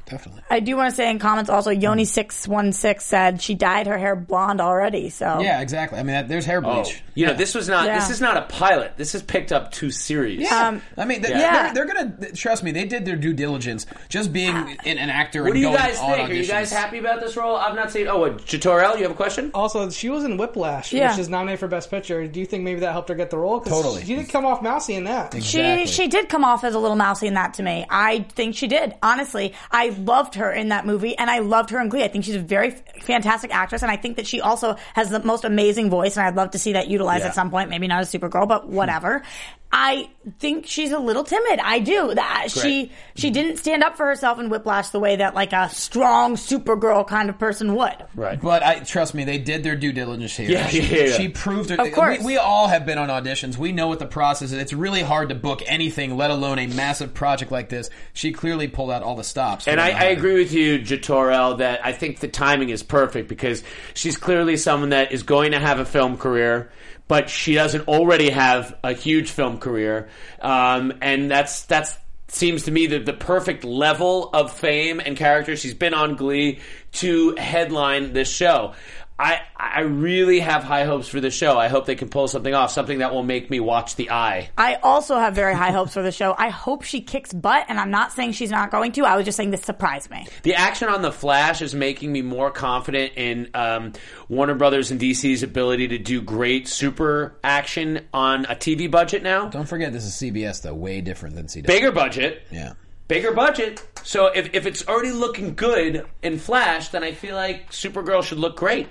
definitely. I do want to say in comments also, Yoni six one six said she dyed her hair blonde already. So Yeah, exactly. I mean, that, there's hair Oh, bleach. you know, Yeah. this was not. Yeah. This is not a pilot. This is picked up two series. Yeah. Um, I mean, they're, Yeah. they're, they're going to, trust me, they did their due diligence just being an, an actor What and do you going guys on think? Are you auditions. guys happy about this role? I've not seen. Oh, what, Jatorel, you have a question? Also, she was in Whiplash, Yeah. which is nominated for Best Picture. Do you think maybe that helped her get the role? 'Cause Totally. She did come off mousy in that. Exactly. She she did come off as a little mousy in that to me. I think she did. Honestly, I loved her in that movie, and I loved her in Glee. I think she's a very f- fantastic actress, and I think that she also has the most amazing voice, and I'd love to see that utilized Yeah. at some point. Maybe not as Supergirl, but whatever. I think she's a little timid. I do. That she she didn't stand up for herself in Whiplash the way that like a strong Supergirl kind of person would. Right. But I trust me, they did their due diligence here. Yeah, she, yeah, yeah. she proved it. Of course. We, we all have been on auditions. We know what the process is. It's really hard to book anything, let alone a massive project like this. She clearly pulled out all the stops. And I, I agree with you, Jatorel, that I think the timing is perfect because she's clearly someone that is going to have a film career, but she doesn't already have a huge film career, um, and that's that's seems to me the, the perfect level of fame and character. She's been on Glee to headline this show. I I really have high hopes for the show. I hope they can pull something off, something that will make me watch The Eye. I also have very high hopes for the show. I hope she kicks butt, and I'm not saying she's not going to. I was just saying this surprised me. The action on The Flash is making me more confident in um, Warner Brothers and D C's ability to do great super action on a T V budget now. Don't forget, this is C B S, though. Way different than C W. Bigger budget. Yeah. Bigger budget. So if, if it's already looking good in Flash, then I feel like Supergirl should look great.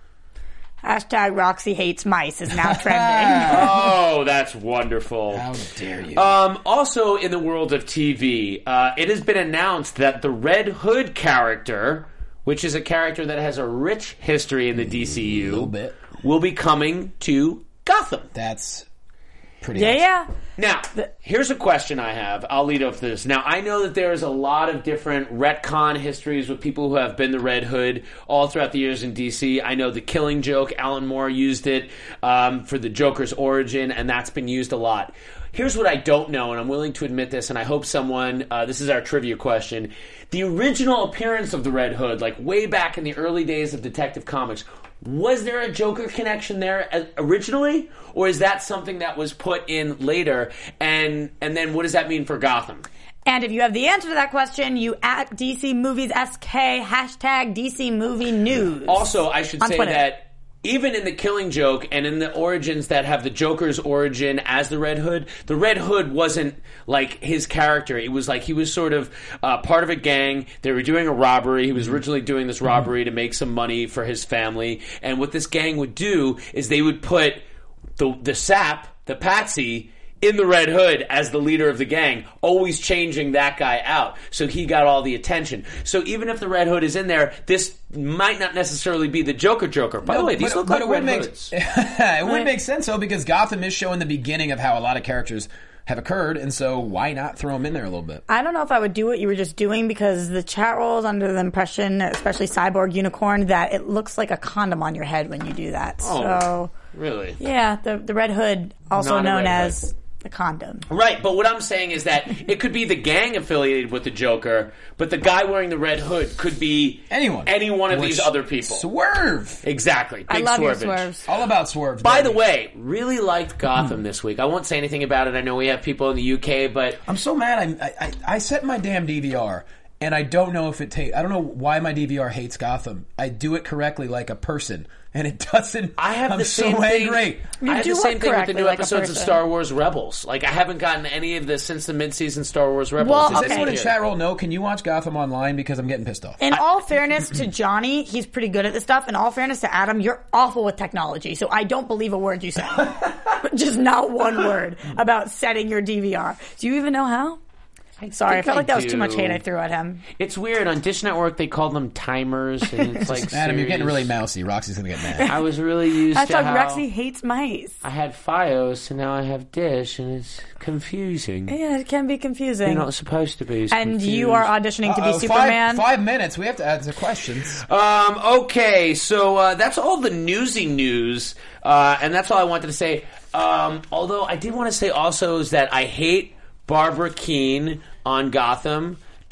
Hashtag Roxy hates mice is now trending. Oh, that's wonderful. How dare you? Um, also, in the world of T V, uh, it has been announced that the Red Hood character, which is a character that has a rich history in the D C U, A little bit. will be coming to Gotham. That's pretty Yeah, awesome. yeah. Now, here's a question I have. I'll lead off this. Now, I know that there's a lot of different retcon histories with people who have been the Red Hood all throughout the years in D C. I know the Killing Joke, Alan Moore used it um, for the Joker's origin, and that's been used a lot. Here's what I don't know, and I'm willing to admit this, and I hope someone, uh, this is our trivia question. The original appearance of the Red Hood, like way back in the early days of Detective Comics, was there a Joker connection there as- originally, or is that something that was put in later? And and then what does that mean for Gotham? And if you have the answer to that question, you at D C Movies S K, hashtag D C Movie News. Also, I should On say Twitter. that even in the Killing Joke and in the origins that have the Joker's origin as the Red Hood, the Red Hood wasn't like his character. It was like he was sort of uh, part of a gang. They were doing a robbery. He was originally doing this robbery to make some money for his family. And what this gang would do is they would put the the sap, the patsy, in the Red Hood as the leader of the gang, always changing that guy out. So he got all the attention. So even if the Red Hood is in there, this might not necessarily be the Joker Joker. By the No, way, these but- look but like it would Red make- Hoods. it would make sense, though, because Gotham is showing the beginning of how a lot of characters have occurred, and so why not throw them in there a little bit? I don't know if I would do what you were just doing because the chat roll is under the impression, especially Cyborg Unicorn, that it looks like a condom on your head when you do that. Oh, So, really? yeah, the the Red Hood, also Not a known Red as Hood. the condom. Right, but what I'm saying is that it could be the gang affiliated with the Joker, but the guy wearing the Red Hood could be Anyone. any one of Which- these other people. Swerve! Exactly. Big I love your swervage. swerves. All about swerve. By baby. the way, really liked Gotham this week. I won't say anything about it. I know we have people in the U K, but I'm so mad. I, I I set my damn D V R, and I don't know if it takes. I don't know why my D V R hates Gotham. I do it correctly like a person, and it doesn't. I have I'm the so same thing. angry. You I have do the what same thing with the correctly new like a episodes of person. Star Wars Rebels. Like I haven't gotten any of this since the mid-season Star Wars Rebels. Well, Does Does anyone in Okay. chat roll know? Can you watch Gotham online? Because I'm getting pissed off. In all fairness to Johnny, he's pretty good at this stuff. In all fairness to Adam, you're awful with technology, so I don't believe a word you say. Just not one word about setting your D V R. Do you even know how? Sorry, I think felt I like that was do. too much hate I threw at him. It's weird. On Dish Network, they call them timers, and it's like Adam, you're getting serious. really mousy. Roxy's gonna get mad. I was really used I to thought how Rexy hates mice. I had Fios, and now I have Dish, and it's confusing. Yeah, it can be confusing. You're not supposed to be. It's and confused. you are auditioning to be Uh-oh, Superman. Five, five minutes. We have to answer questions. Um, okay, so uh, that's all the newsy news, uh, and that's all I wanted to say. Um, although I did want to say also is that I hate Barbara Keene on Gotham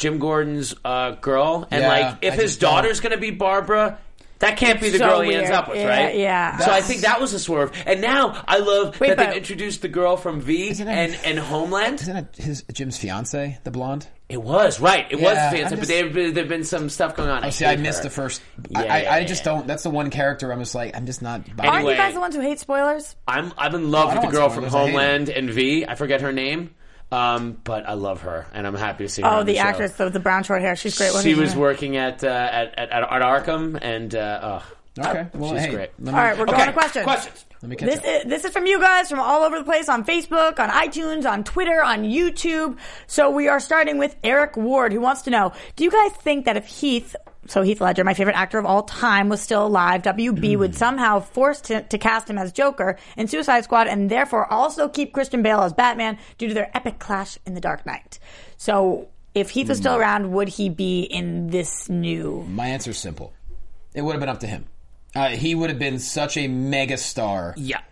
Jim Gordon's uh, girl, and Yeah, like if I his just don't- daughter's going to be Barbara. That can't be the So girl he ends weird. up with, Yeah, right? yeah. So I think that was a swerve. And now I love Wait, that but- they've introduced the girl from V Isn't it- and, and Homeland. Isn't it his Jim's fiance, the blonde? It was, right. It was Yeah, fancy, I'm but just- there've been, there've been some stuff going on. Oh, see, hate I missed her. the first. Yeah, I, I, yeah, I just yeah. don't. That's the one character I'm just like, I'm just not. buying. Aren't Anyway. you guys the ones who hate spoilers? I'm I'm in love I with don't the girl want from spoilers. I hate Homeland and V. I forget her name, um, but I love her, and I'm happy to see her. Oh, on the show. actress, the, the brown short hair. She's great. What She is her was name? working at, uh, at at at Arkham, and uh, oh, Okay, well, she's hey, great. let All me- right, we're going Okay, to questions. questions. Let me catch This up. is, this is from you guys from all over the place on Facebook, on iTunes, on Twitter, on YouTube. So we are starting with Eric Ward, who wants to know, do you guys think that if Heath, so Heath Ledger, my favorite actor of all time, was still alive, W B would somehow force to, to cast him as Joker in Suicide Squad and therefore also keep Christian Bale as Batman due to their epic clash in The Dark Knight? So if Heath was still around, would he be in this new... My answer's simple. It would have been up to him. Uh, he would have been such a mega star. Yeah.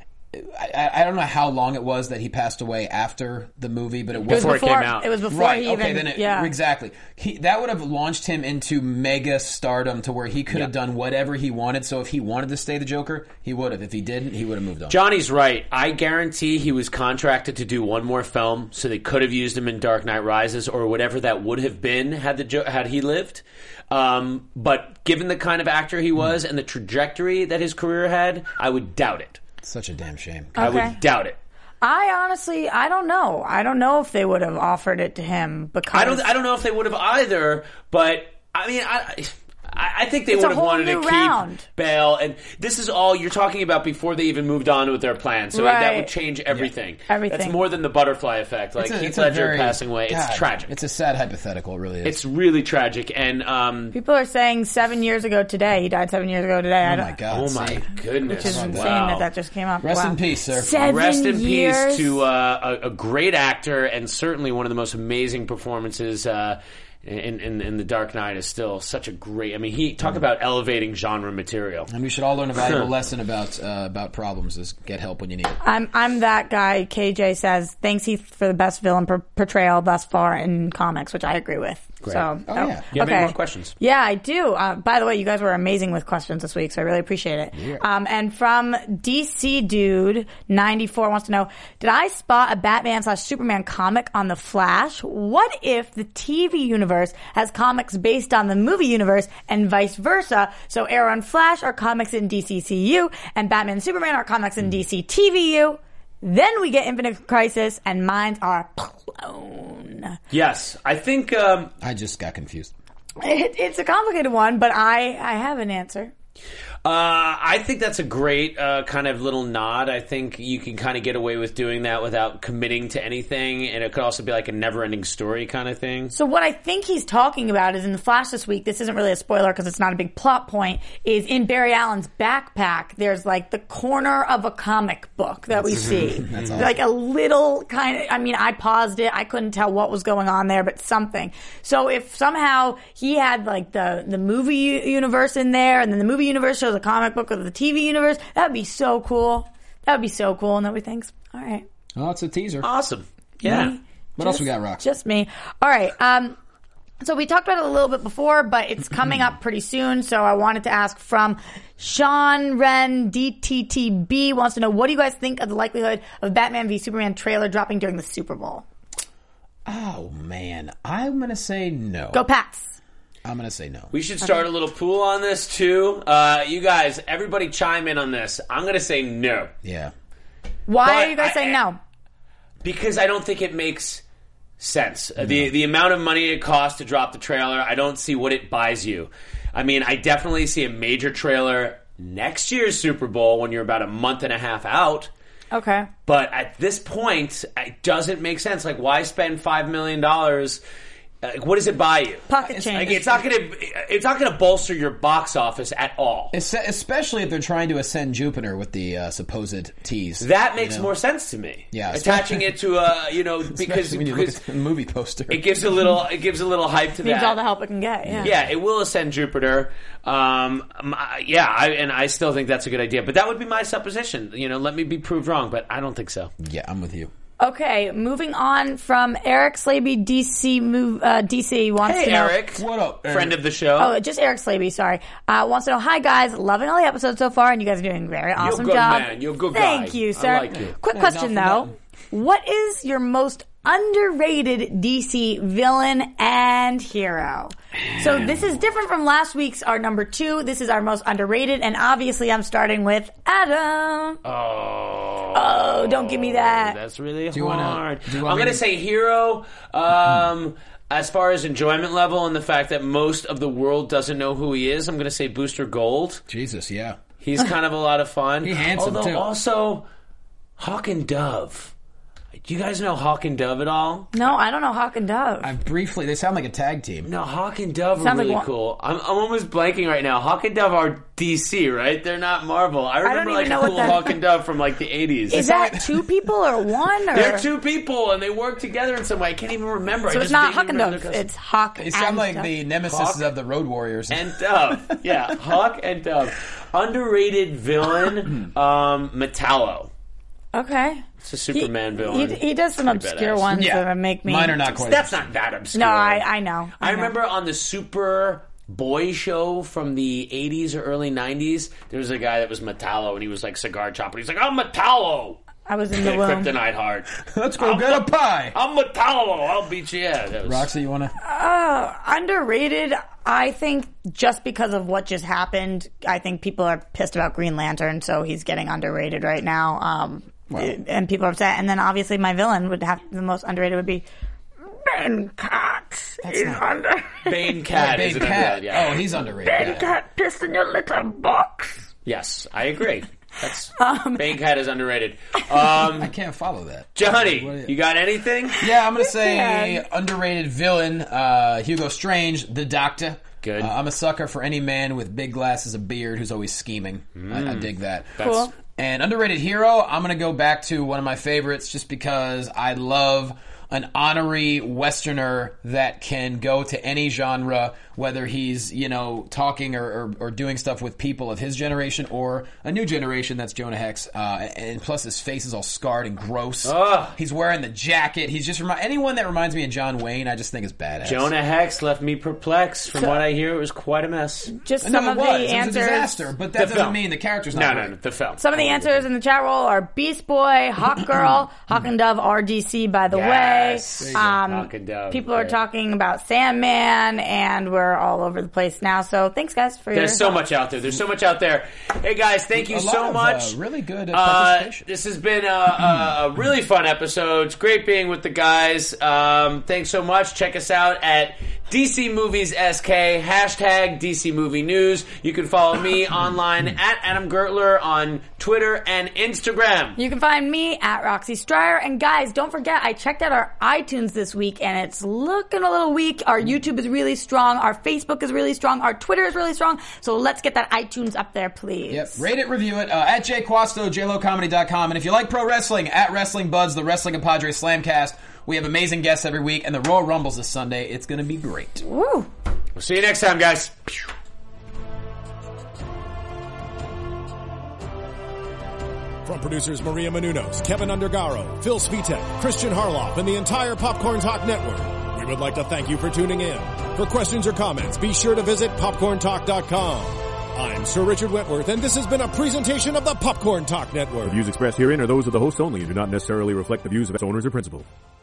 I, I don't know how long it was that he passed away after the movie, but it It was Before it before, came out. It was before right. he Okay, even... then it, yeah. exactly. He, that would have launched him into mega stardom to where he could have Yeah. done whatever he wanted. So if he wanted to stay the Joker, he would have. If he didn't, he would have moved on. Johnny's right. I guarantee he was contracted to do one more film, so they could have used him in Dark Knight Rises or whatever that would have been had the jo- had he lived. Um, but given the kind of actor he was and the trajectory that his career had, I would doubt it. Such a damn shame. I Okay. would doubt it. I honestly, I don't know. I don't know if they would have offered it to him because I don't. I don't know if they would have either. But I mean, I. I I think they It's a would have whole wanted to new keep round. Bale, and this is all you're talking about before they even moved on with their plan. So that Right. would change everything. Everything. That's more than the butterfly effect. Like It's a- Heath it's a Ledger very- passing away, God, it's tragic. It's a sad hypothetical, it really is. It's really tragic, and um, people are saying seven years ago today. He died seven years ago today. I oh don't, my God. oh my see? goodness, Which is insane wow. that that just came up. Rest Wow. in peace, sir. Seven Rest in years? peace to uh, a, a great actor, and certainly one of the most amazing performances. Uh, in, in in The Dark Knight is still such a great. I mean, he talk about elevating genre material. And we should all learn a valuable lesson about uh, about problems: is get help when you need it. I'm I'm that guy. K J says thanks Heath for the best villain per- portrayal thus far in comics, which I agree with. Great. So, Oh, yeah. You have okay. any more questions? Yeah, I do. Uh, by the way, you guys were amazing with questions this week, so I really appreciate it. Um, and from D C Dude ninety-four wants to know, did I spot a Batman slash Superman comic on The Flash? What if the T V universe has comics based on the movie universe and vice versa? So Arrow and Flash are comics in D C C U and Batman and Superman are comics in D C T V U. Then we get Infinite Crisis and minds are blown. Yes, I think. Um, I just got confused. It, it's a complicated one, but I, I have an answer. Uh, I think that's a great uh, kind of little nod. I think you can kind of get away with doing that without committing to anything, and it could also be like a never-ending story kind of thing. So what I think he's talking about is in the Flash this week, this isn't really a spoiler because it's not a big plot point, is in Barry Allen's backpack, there's like the corner of a comic book that we see. That's awesome. Like a little kind of, I mean, I paused it. I couldn't tell what was going on there, but something. So if somehow he had like the, the movie u- universe in there and then the movie universe shows a comic book of the T V universe, that'd be so cool. That'd be so cool. And nobody thinks, all right. Oh, it's a teaser. Awesome. Yeah. Me? What else we got, Rox? Just me. All right. Um, so we talked about it a little bit before, but it's coming up pretty soon. So I wanted to ask from Sean Wren D T T B wants to know, what do you guys think of the likelihood of Batman v Superman trailer dropping during the Super Bowl? Oh man, I'm gonna say no. Go Pats. I'm gonna say no. We should start a little pool on this too. Uh, you guys, everybody chime in on this. I'm going to say no. Yeah. Why But are you guys I- saying no? Because I don't think it makes sense. Uh, The the amount of money it costs to drop the trailer, I don't see what it buys you. I mean, I definitely see a major trailer next year's Super Bowl when you're about a month and a half out. Okay. But at this point, it doesn't make sense. Like, why spend five million dollars? Like, what does it buy you? Pocket It's, change. like, it's not going to. It's not going to bolster your box office at all. Es- Especially if they're trying to ascend Jupiter with the uh, supposed tease. That makes you know? more sense to me. Yeah, attaching it to a you know because Especially when you look because at the movie poster. it gives a little it gives a little hype to Needs that. all the help it can get. Yeah. Yeah, it will ascend Jupiter. Um, um, I- yeah, I, and I still think that's a good idea. But that would be my supposition. You know, let me be proved wrong, but I don't think so. Yeah, I'm with you. Okay, moving on from Eric Slaby, D C move, uh, D C wants Hey, to know. Eric. What up, Eric? Friend of the show. Oh, just Eric Slaby, sorry. Uh, wants to know, hi guys, loving all the episodes so far, and you guys are doing a very awesome good, job. man. You're a good guy. Thank you, I sir. like you. Quick Yeah, question, not though. What is your most underrated D C villain and hero? So this is different from last week's, our number two. This is our most underrated, and obviously I'm starting with Adam. Oh. Oh, don't give me that. That's really you wanna- hard. do you want I'm me going to to- say hero. Um, as far as enjoyment level and the fact that most of the world doesn't know who he is, I'm going to say Booster Gold. Jesus, yeah. He's kind of a lot of fun. He handsome, Although too. also, Hawk and Dove. Do you guys know Hawk and Dove at all? No, I don't know Hawk and Dove. I briefly, they sound like a tag team. No, Hawk and Dove are Sounds like really one- cool. I'm, I'm almost blanking right now. Hawk and Dove are D C, right? They're not Marvel. I don't remember even like know a what cool that- Hawk and Dove from like the eighties. Is that two people or one? Or? They're two people and they work together in some way. I can't even remember. So I it's just not vaguely Hawk and remember Dove. their costumes. It's Hawk They and sound like Dove. the nemesis Hawk of the Road Warriors. And Dove. Yeah, Hawk and Dove. Underrated villain, um, Metallo. Okay. It's a Superman he, villain. He, he does some Pretty obscure badass. ones Yeah. that make me. Mine are not quite. That's not that obscure. No, I, I know. I know. remember on the Super Boy show from the eighties or early nineties, there was a guy that was Metallo, and he was like cigar chopper. He's like, I'm Metallo! I was in the And womb. Kryptonite Heart. Let's go get a pie. I'm Metallo! I'll beat you. Yeah, that was... Roxy, you want to? Uh, underrated, I think, just because of what just happened. I think people are pissed about Green Lantern, so he's getting underrated right now. Um, and people are upset. And then obviously my villain would have the most underrated would be Ben Cat. He's under. Bane Cat Bane is an Cat. underrated, yeah. Oh, he's underrated. Ben yeah. Cat pissed in your litter box. Yes, I agree. That's Um, Bane Cat is underrated. I Um, can't follow that. Johnny, What do you- you got anything? Yeah, I'm gonna say Man. underrated villain, uh, Hugo Strange, the Doctor. Good. Uh, I'm a sucker for any man with big glasses, a beard, who's always scheming. I, I dig that. Cool. And underrated hero, I'm gonna go back to one of my favorites, just because I love an honorary Westerner that can go to any genre, whether he's, you know, talking or, or, or doing stuff with people of his generation or a new generation. That's Jonah Hex. Uh, and plus his face is all scarred and gross. Ugh. He's wearing the jacket. He's just remi- anyone that reminds me of John Wayne, I just think is badass. Jonah Hex left me perplexed. From what I hear, it was quite a mess. Just No, some it of was. the It was a answers. disaster, but that The doesn't film. mean the character's No, not no, great. no, the film. Some of the answers in the chat roll are Beast Boy, Hawk Girl, Hawk and Dove, R D C, by the Yes. way. There you go. Um, Hawk and Dove. people are Okay. talking about Sandman, and we're all over the place now. So thanks, guys, for your There's so much out there. There's so much out there. Hey, guys, thank you A lot so of, much. uh, really good uh, Uh, participation. this has been a, a, a really fun episode. It's great being with the guys. Um, thanks so much. Check us out at D C Movies S K, hashtag D C Movie News. You can follow me online at Adam Gertler on Twitter and Instagram. You can find me at Roxy Stryer. And guys, don't forget, I checked out our iTunes this week and it's looking a little weak. Our YouTube is really strong. Our Facebook is really strong. Our Twitter is really strong. So let's get that iTunes up there, please. Yep. Rate it, review it, uh, at Jay Quasto, J Lo Comedy dot com. And if you like pro wrestling, at Wrestling Buds, the Wrestling and Padres Slamcast. We have amazing guests every week, and the Royal Rumbles this Sunday. It's going to be great. Woo. We'll see you next time, guys. From producers Maria Menounos, Kevin Undergaro, Phil Svitek, Christian Harloff, and the entire Popcorn Talk Network, we would like to thank you for tuning in. For questions or comments, be sure to visit popcorn talk dot com. I'm Sir Richard Wentworth, and this has been a presentation of the Popcorn Talk Network. The views expressed herein are those of the hosts only and do not necessarily reflect the views of its owners or principals.